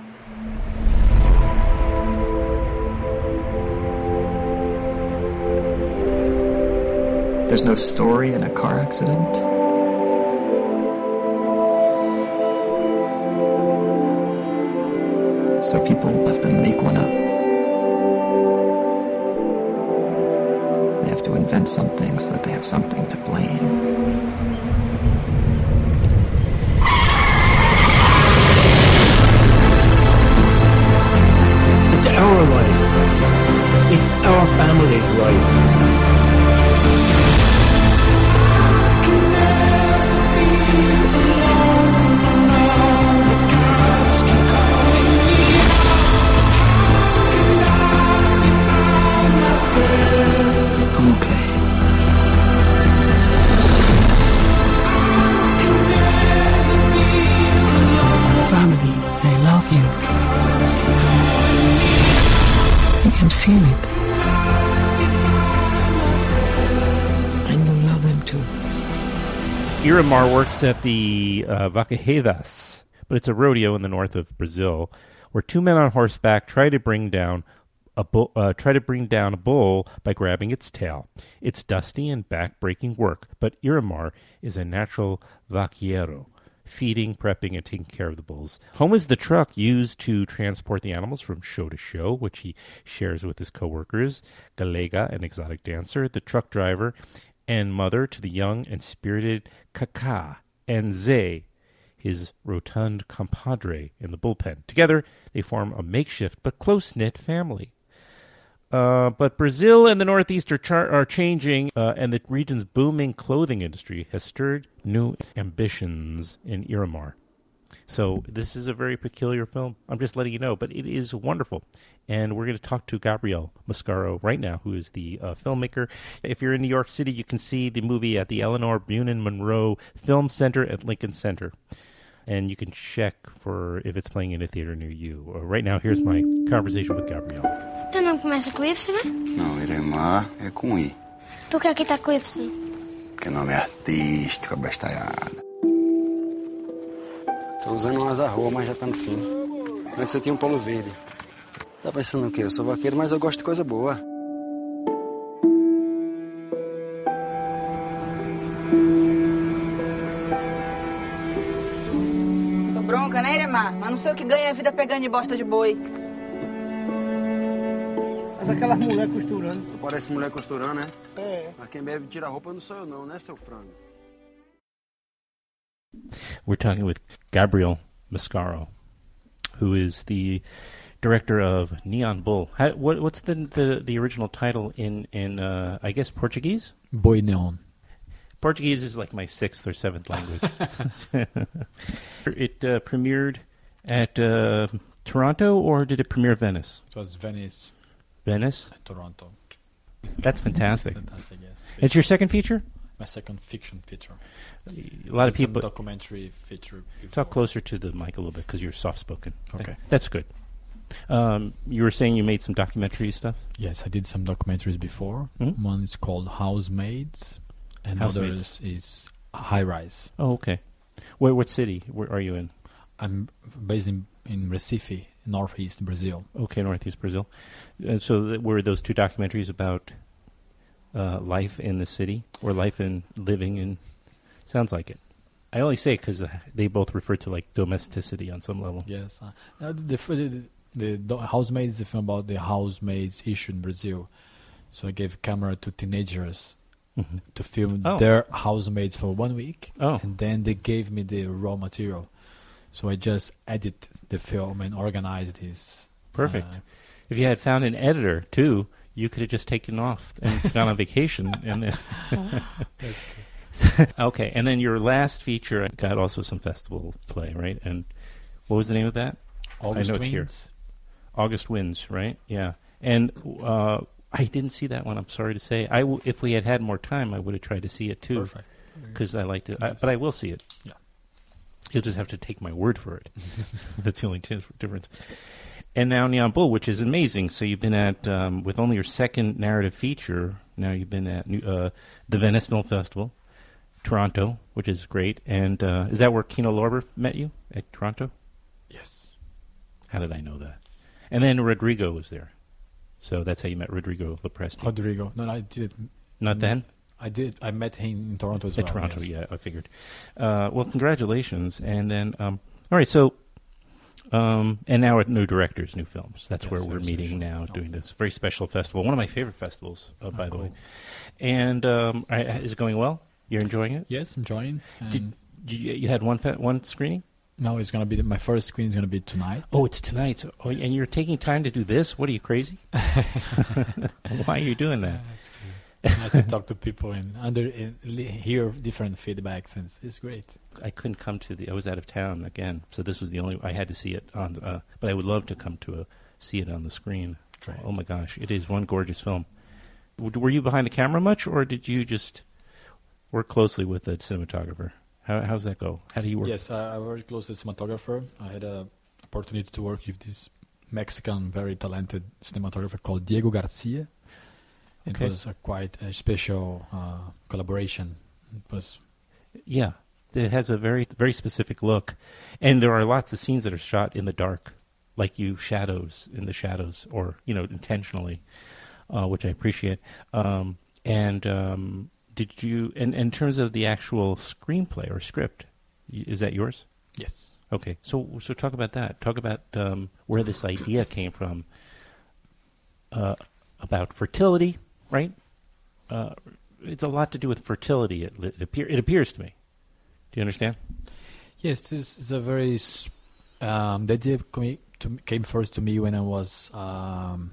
There's no story in a car accident. So people have to make one up. They have to invent something so that they have something to blame. It's our life. It's our family's life. Iramar works at the uh, Vaquejadas, but it's a rodeo in the north of Brazil, where two men on horseback try to bring down a bull, uh, try to bring down a bull by grabbing its tail. It's dusty and back-breaking work, but Iramar is a natural vaqueiro, feeding, prepping, and taking care of the bulls. Home is the truck used to transport the animals from show to show, which he shares with his co-workers, Galega, an exotic dancer, the truck driver, and mother to the young and spirited Kaká, and Zé, his rotund compadre in the bullpen. Together, they form a makeshift but close-knit family. Uh, but Brazil and the Northeast are, char- are changing, uh, and the region's booming clothing industry has stirred new ambitions in Iramar. So this is a very peculiar film. I'm just letting you know, but it is wonderful. And we're going to talk to Gabriel Mascaro right now, who is the uh, filmmaker. If you're in New York City, you can see the movie at the Eleanor Bunin Monroe Film Center at Lincoln Center. And you can check for if it's playing in a theater near you. Uh, right now, here's my conversation with Gabriel. Teu nome começa com Y? Não, Iremar é com I. Por que aqui tá com Y? Porque nome é artístico, abestalhada. Tô usando um asa roa, mas já tá no fim. Antes eu tinha um polo verde. Tá pensando o quê? Eu sou vaqueiro, mas eu gosto de coisa boa. Tô bronca, né, Iremar? Mas não sei o que ganha a vida pegando de bosta de boi. Mas aquelas mulheres costurando. Tu parece mulher costurando, né? É. Mas quem bebe tira a roupa não sou eu não, né, seu frango? We're talking with Gabriel Mascaro, who is the director of Neon Bull. How, what, what's the, the the original title in in uh, I guess Portuguese? Boi Neon. Portuguese is like my sixth or seventh language. It uh, premiered at uh, Toronto, or did it premiere Venice? It was Venice. Venice? And Toronto. That's fantastic. Fantastic, yes. It's your second feature? My second fiction feature. A lot of Some people... documentary feature. Before. Talk closer to the mic a little bit, because you're soft-spoken. Okay. That's good. Um, you were saying you made some documentary stuff? Yes, I did some documentaries before. Mm-hmm. One is called Housemaids, and Housemaids. others is High Rise. Oh, okay. Where, what city where are you in? I'm based in, in Recife, northeast Brazil. Okay, northeast Brazil. Uh, so th- were those two documentaries about uh, life in the city, or life in living in... Sounds like it. I only say it because uh, they both refer to like domesticity on some level. Yes. Uh, uh, the, the, the, the Housemaids is a film about the housemaids issue in Brazil. So I gave camera to teenagers mm-hmm. to film oh. their housemaids for one week. Oh. And then they gave me the raw material. So I just edited the film and organized this. Perfect. Uh, if you had found an editor, too, you could have just taken off and gone on vacation. And then That's cool. Okay, and then your last feature got also some festival play, right? And what was the name of that? August I know it's here. Winds. August Winds, right? Yeah. And uh, I didn't see that one, I'm sorry to say. I w- if we had had more time, I would have tried to see it, too. Perfect. Because I liked it. I, but I will see it. Yeah. You'll just have to take my word for it. That's the only t- difference. And now Neon Bull, which is amazing. So you've been at, um, with only your second narrative feature, now you've been at uh, the Venice Film Festival. Toronto, which is great. And uh, is that where Kino Lorber met you, at Toronto? Yes. How did I know that? And then Rodrigo was there. So that's how you met Rodrigo Lopresti. Rodrigo. No, no, I did. Not then? I did. I met him in Toronto as at well. Toronto, yes. yeah, I figured. Uh, well, congratulations. And then, um, all right, so, um, and now at new directors, new films. That's Yes, where we're very meeting special. now, Oh. doing this very special festival. One of my favorite festivals, uh, by Oh, the cool. way. And um, I, is it going well? You're enjoying it? Yes, I'm enjoying. Did, did you, you had one fe- one screening? No, it's gonna be the, my first screening is gonna be tonight. Oh, it's tonight. So, oh, and you're taking time to do this? What are you, crazy? Why are you doing that? That's good. I have to talk to people and under and li- hear different feedbacks, and it's, it's great. I couldn't come to the. I was out of town again, so this was the only. I had to see it on. Uh, but I would love to come to a, see it on the screen. Great. Oh my gosh, it is one gorgeous film. W- Were you behind the camera much, or did you just work closely with the cinematographer? How how's that go? How do you work? Yes, I, I worked close with the cinematographer. I had an opportunity to work with this Mexican, very talented cinematographer called Diego Garcia. It Okay. was a quite a special uh, collaboration. It was Yeah, it has a very very specific look, and there are lots of scenes that are shot in the dark, like you shadows in the shadows, or you know intentionally, uh, which I appreciate. Um, and um, did you? And in terms of the actual screenplay or script, y- is that yours? Yes. Okay, so so talk about that. Talk about um, where this idea came from. Uh, about fertility, right? Uh, it's a lot to do with fertility. It, it, appear, it appears to me. Do you understand? Yes, this is a very. s- Um, the idea came, to, came first to me when I was um,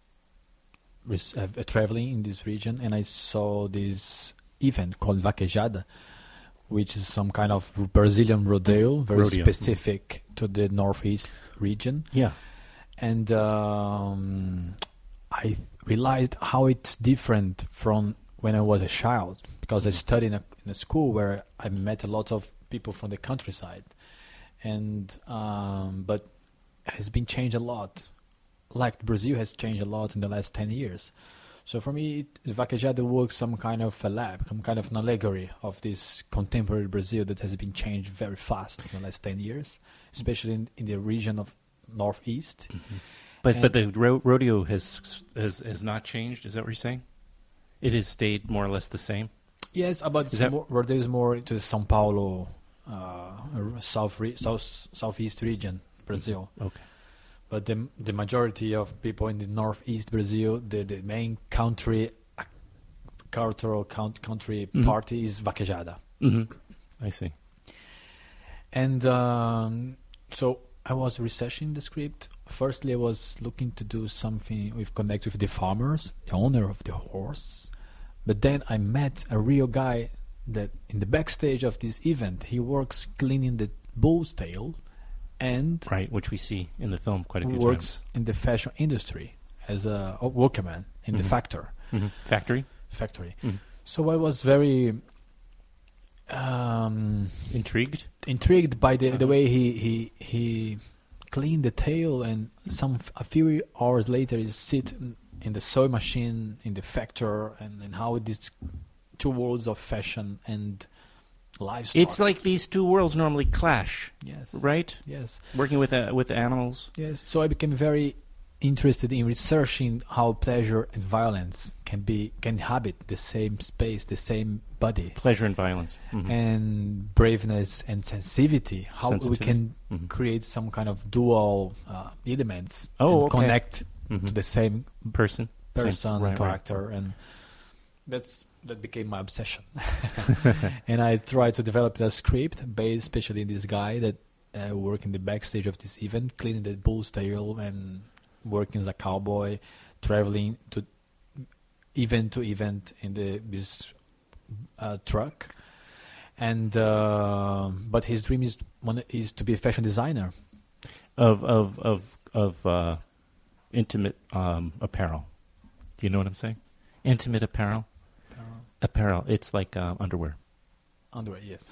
res- uh, traveling in this region, and I saw this event called Vaquejada, which is some kind of Brazilian rodeo, very Rodeo. specific to the northeast region. Yeah. And um, I realized how it's different from when I was a child, because I studied in a, in a school where I met a lot of people from the countryside, and um, but it has been changed a lot. Like Brazil has changed a lot in the last ten years. So for me, it, Vaquejada works some kind of a lab, some kind of an allegory of this contemporary Brazil that has been changed very fast in the last ten years, especially in, in the region of Northeast. Mm-hmm. But And- but the ro- rodeo has, has has not changed. Is that what you're saying? It has stayed more or less the same. Yes, about Is that- more, where there's more to the São Paulo, uh, south, re- south southeast region, Brazil. Okay. But the the majority of people in the northeast Brazil, the, the main country, uh, cultural count, country Mhm. party is Vaquejada. Mm-hmm. I see. And um, so I was researching the script. Firstly, I was looking to do something with connect with the farmers, the owner of the horse. But then I met a real guy that in the backstage of this event, he works cleaning the bull's tail, and Right, which we see in the film quite a few works times. in the fashion industry as a, a workman in the Mhm. factory. Mhm. Factory? Factory. Mhm. So I was very um, intrigued. Intrigued by the, the Uh-huh. way he, he he cleaned the tail, and some a few hours later he sit in, in the sewing machine in the factory, and, and how these two worlds of fashion and livestock. It's like these two worlds normally clash. Yes. Right? Yes. Working with uh, with animals. Yes, so I became very interested in researching how pleasure and violence can be can inhabit the same space, the same body. Pleasure and violence. Mhm. And braveness and sensitivity. How we Sensitivity. can Mhm. create some kind of dual uh, elements Oh, and okay. connect Mhm. to the same Person. Same- person, right, right. character, and that's that became my obsession. And I tried to develop a script based, especially in this guy that uh, worked in the backstage of this event, cleaning the bull's tail and working as a cowboy, traveling to event to event in the this uh, truck. And uh, but his dream is one is to be a fashion designer. Of of of of uh, intimate um, apparel. Do you know what I'm saying? Intimate apparel. Apparel. Apparel. It's like uh, underwear. Underwear, yes.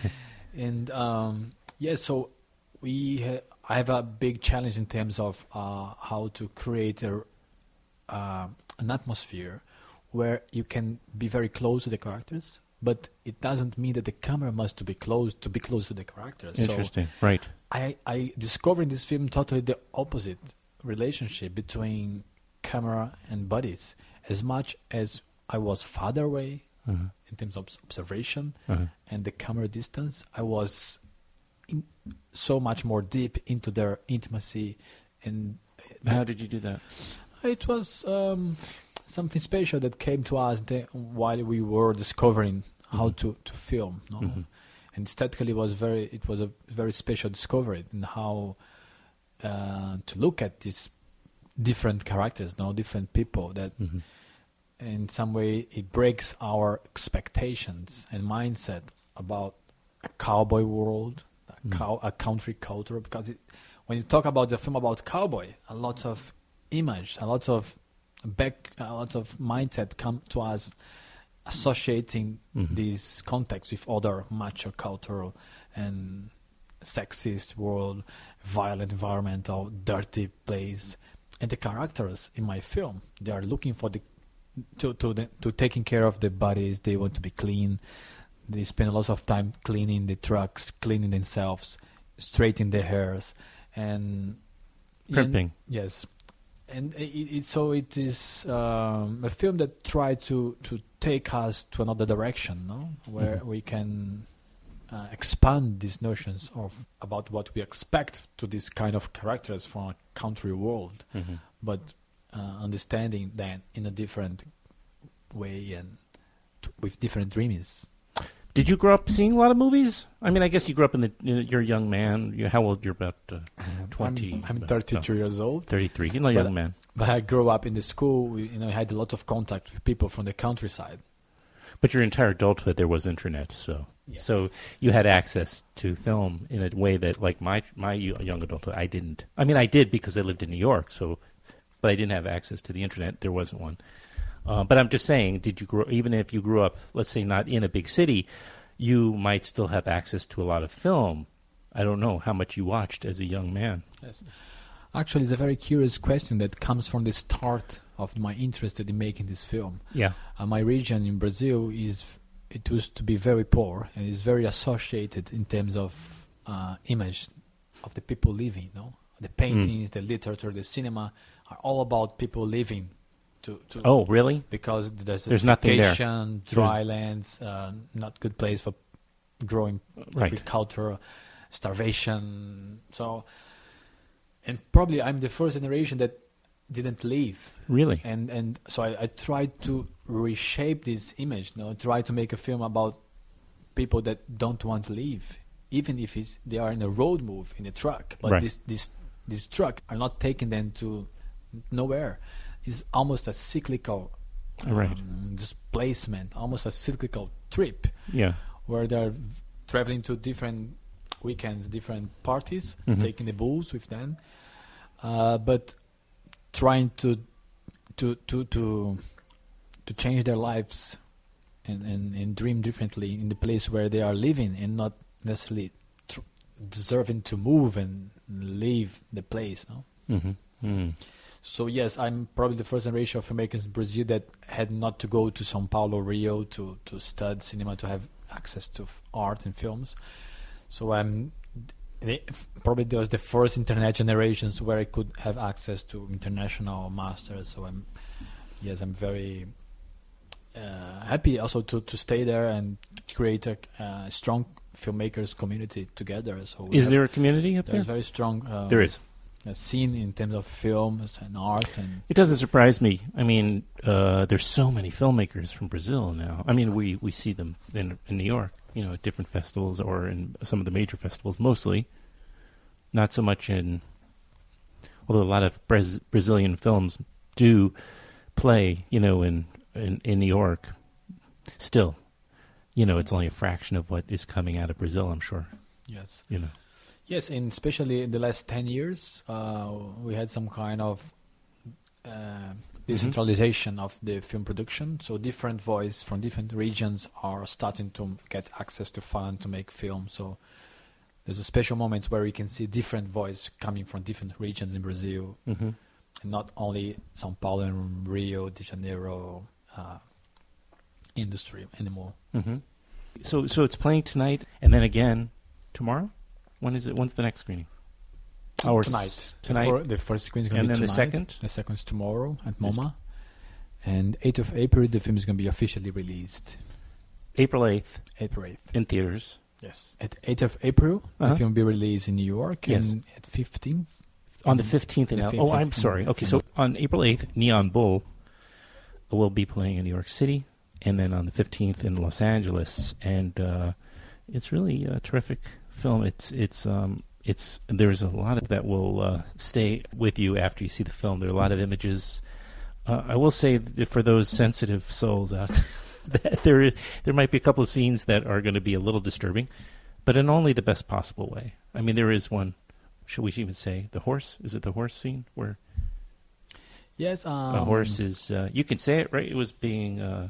And um, yes, so we ha- I have a big challenge in terms of uh, how to create a, uh, an atmosphere where you can be very close to the characters, but it doesn't mean that the camera must be close to be close to the characters. Interesting, So right. I, I discovered in this film totally the opposite relationship between camera and bodies. As much as I was farther away Mhm. in terms of observation Uh-huh. and the camera distance, I was in so much more deep into their intimacy. And How did you do that? it was um, something special that came to us the, while we were discovering how Mhm. to, to film. No? Mhm. And aesthetically, was very it was a very special discovery in how uh, to look at these different characters, no different people that. Mhm. In some way, it breaks our expectations and mindset about a cowboy world, a, Mm. cow, a country culture. Because it, when you talk about the film about cowboy, a lot of image, a lot of back, a lot of mindset come to us, associating Mhm. this context with other macho cultural and sexist world, violent, environmental, dirty place. And the characters in my film, they are looking for the to to the, to taking care of their bodies. They want to be clean. they spend a lot of time cleaning the trucks, cleaning themselves, straightening their hairs, and Crimping. and- yes, and it, it, so it is um, a film that tried to to take us to another direction, no, where Mhm. we can uh, expand these notions of about what we expect to this kind of characters from a country world, Mhm. but uh, understanding that in a different way and t- with different dreams. Did you grow up seeing a lot of movies? I mean, I guess you grew up in the. You know, you're a young man. You're, how old? You're about uh, twenty. I'm, I'm uh, thirty-two no, years old. Thirty-three. You're a But- young man. But I grew up in the school. We, you know, I had a lot of contact with people from the countryside. But your entire adulthood, there was internet, so so you had access to film in a way that, like my my young adulthood, I didn't. I mean, I did because I lived in New York, so, but I didn't have access to the internet. There wasn't one. Uh, but I'm just saying, did you grow? Even if you grew up, let's say, not in a big city, you might still have access to a lot of film. I don't know how much you watched as a young man. Yes. Actually, it's a very curious question that comes from the start of my interest in making this film. Yeah. Uh, my region in Brazil is it used to be very poor and is very associated in terms of uh, image of the people living. No, the paintings, the literature, the cinema are all about people living. To, to Oh, really? Because there's, There's nothing there. vacation, dry lands, uh, not good place for growing Right. agriculture, starvation. So, and probably I'm the first generation that didn't leave. Really? And and so I, I tried to reshape this image. You know, try to make a film about people that don't want to leave, even if it's, they are in a road move in a truck. But Right. this this this truck are not taking them to nowhere. It's almost a cyclical um, Right. displacement, almost a cyclical trip. Yeah. Where they're v- traveling to different weekends, different parties, Mhm. taking the bulls with them, uh, but trying to to to to to change their lives and, and, and dream differently in the place where they are living, and not necessarily tr- deserving to move and leave the place. No. Mhm. Mhm. So yes, I'm probably the first generation of filmmakers in Brazil that had not to go to São Paulo, Rio to to study cinema, to have access to f- art and films. So I'm the, probably there was the first internet generations where I could have access to international masters. So I'm yes, I'm very uh, happy also to, to stay there and create a uh, strong filmmakers community together. So we Is have- there a community up there's there? very strong. Um, There is. A scene in terms of films and arts, and It doesn't surprise me. I mean, uh, there's so many filmmakers from Brazil now. I mean, we, we see them in in New York, you know, at different festivals or in some of the major festivals, mostly. Not so much in, although a lot of Braz- Brazilian films do play, you know, in, in, in New York. Still, you know, it's only a fraction of what is coming out of Brazil, I'm sure. yes, You know. yes, and especially in the last ten years, uh, we had some kind of uh, decentralization of the film production. So different voice from different regions are starting to get access to fund to make film. So there's a special moments where we can see different voice coming from different regions in Brazil, Mhm. and not only São Paulo and Rio de Janeiro uh, industry anymore. hmm So so it's playing tonight and then again tomorrow? When is it? When's the next screening? Oh, or s- tonight. Tonight. The, fir- the first screen is going And to be then the tonight. second? The second is tomorrow at Yes. MoMA. And eighth of April, the film is going to be officially released. April eighth. April eighth. In theaters. Yes. At eighth of April, Uh-huh. the film will be released in New York. Yes. And at fifteenth. On the fifteenth in The L- Oh, I'm fifteenth sorry. in- Okay, in so on April eighth, Neon Bull will be playing in New York City, and then on the fifteenth in Los Angeles. And uh, it's really a terrific film. It's it's um it's there's a lot of that will uh, stay with you after you see the film. There are a lot of images. Uh, I will say that for those sensitive souls out that there is there might be a couple of scenes that are going to be a little disturbing, but in only the best possible way. I mean, there is one. Should we even say the horse? Is it the horse scene where Yes. Um, a horse is? Uh, you can say it, right? It was being uh,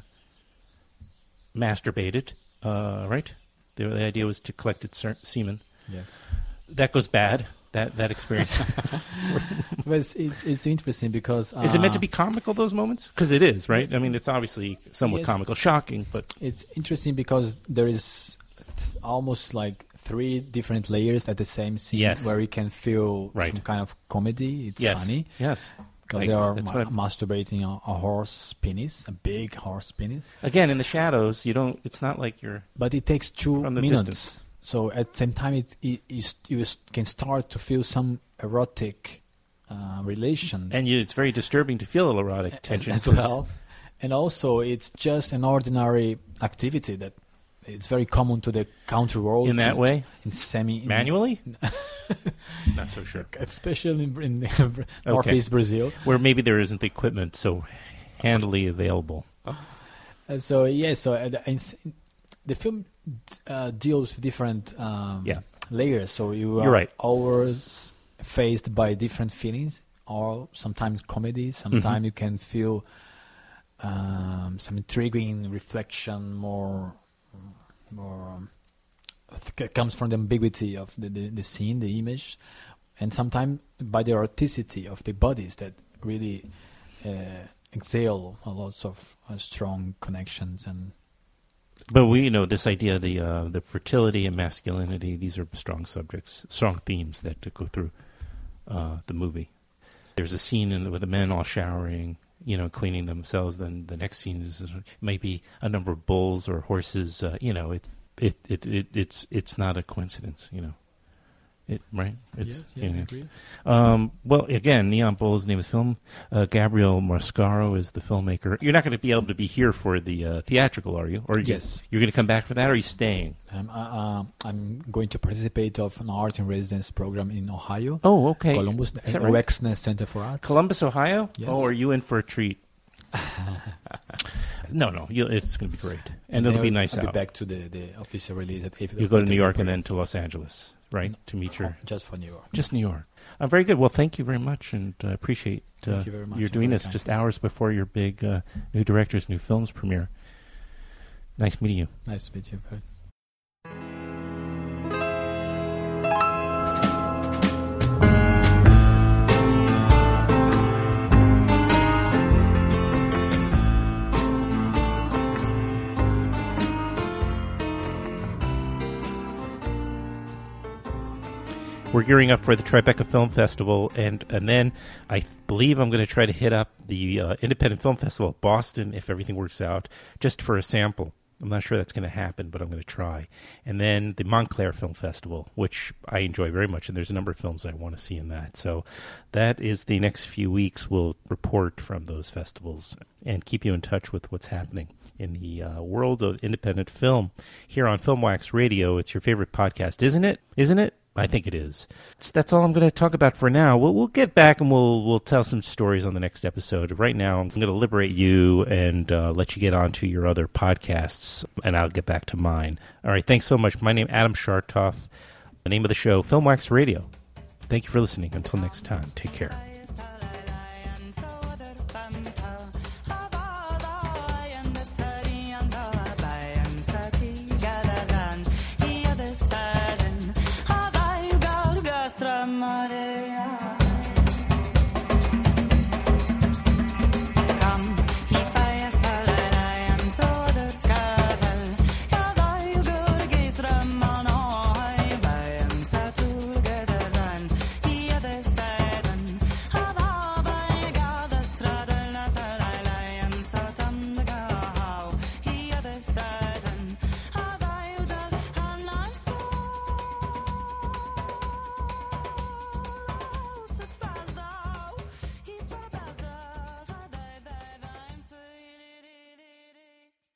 masturbated, uh, right? The, the idea was to collect its ser- semen. Yes. That goes bad. that that experience. But it's, it's it's interesting because uh, is it meant to be comical, those moments? Because it is, right? I mean, it's obviously somewhat yes. comical, shocking, but it's interesting because there is th- almost like three different layers at the same scene, Yes. where you can feel Right. some kind of comedy. It's Yes. funny. Yes. Because Like, they are that's ma- what I'm- masturbating a, a horse penis, a big horse penis. again, in the shadows, you don't. It's not like you're. But it takes two From the minutes. distance. So at the same time, it, it you, st- you s- can start to feel some erotic uh, relation. And you, it's very disturbing to feel erotic as, tension as 'cause- well. And also, it's just an ordinary activity that it's very common to the country world. In that to- way? In semi... in- Manually? Not so sure. Especially in, in northeast Brazil. Where maybe there isn't the equipment so handily available. Uh, so, yeah, so uh, the, ins- the film uh, deals with different um, Yeah. layers. So you are You're right. always faced by different feelings, or sometimes comedy, sometimes Mhm. you can feel um, some intriguing reflection, more, more um, th- comes from the ambiguity of the, the, the scene, the image, and sometimes by the artisticity of the bodies that really uh, exhale a lot of uh, strong connections. And But we, you know, this idea, the uh, the fertility and masculinity, these are strong subjects, strong themes that to go through uh, the movie. There's a scene in the, with the men all showering, you know, cleaning themselves. Then the next scene is maybe a number of bulls or horses. Uh, you know, it, it it it it's it's not a coincidence. You know, it right? It's, Yes, yeah, I you know. agree. Um, well, again, Neon Bull is the name of the film. Uh, Gabriel Mascaro is the filmmaker. You're not going to be able to be here for the uh, theatrical, are you? Or you- Yes. you're going to come back for that, or are you staying? Um, uh, uh, I'm going to participate of an art in residence program in Ohio. Oh, okay. Columbus, Is the that right? Wexner Center for Arts. Columbus, Ohio? Yes. Oh, are you in for a treat? no, no, you, it's going to be great, and, And it'll then be I'll- nice I'll be out. back to the, the official release at eighth You go to of New York and April. then to Los Angeles, right, to meet your Just for New York. just New York. Uh, very good. Well, thank you very much, and I uh, appreciate uh, Thank you very much. you're You're doing very this kind. just hours before your big uh, new director's new films premiere. Nice meeting you. Nice to meet you. Bye. We're gearing up for the Tribeca Film Festival, and and then I th- believe I'm going to try to hit up the uh, Independent Film Festival at Boston if everything works out, just for a sample. I'm not sure that's going to happen, but I'm going to try. And then the Montclair Film Festival, which I enjoy very much, and there's a number of films I want to see in that. So that is the next few weeks. We'll report from those festivals and keep you in touch with what's happening in the uh, world of independent film here on Film Wax Radio. It's your favorite podcast, isn't it? Isn't it? I think it is. So that's all I'm going to talk about for now. We'll, we'll get back and we'll we'll tell some stories on the next episode. Right now, I'm going to liberate you and uh, let you get on to your other podcasts, and I'll get back to mine. All right, thanks so much. My name is Adam Shartoff. The name of the show, Film Wax Radio. Thank you for listening. Until next time, take care.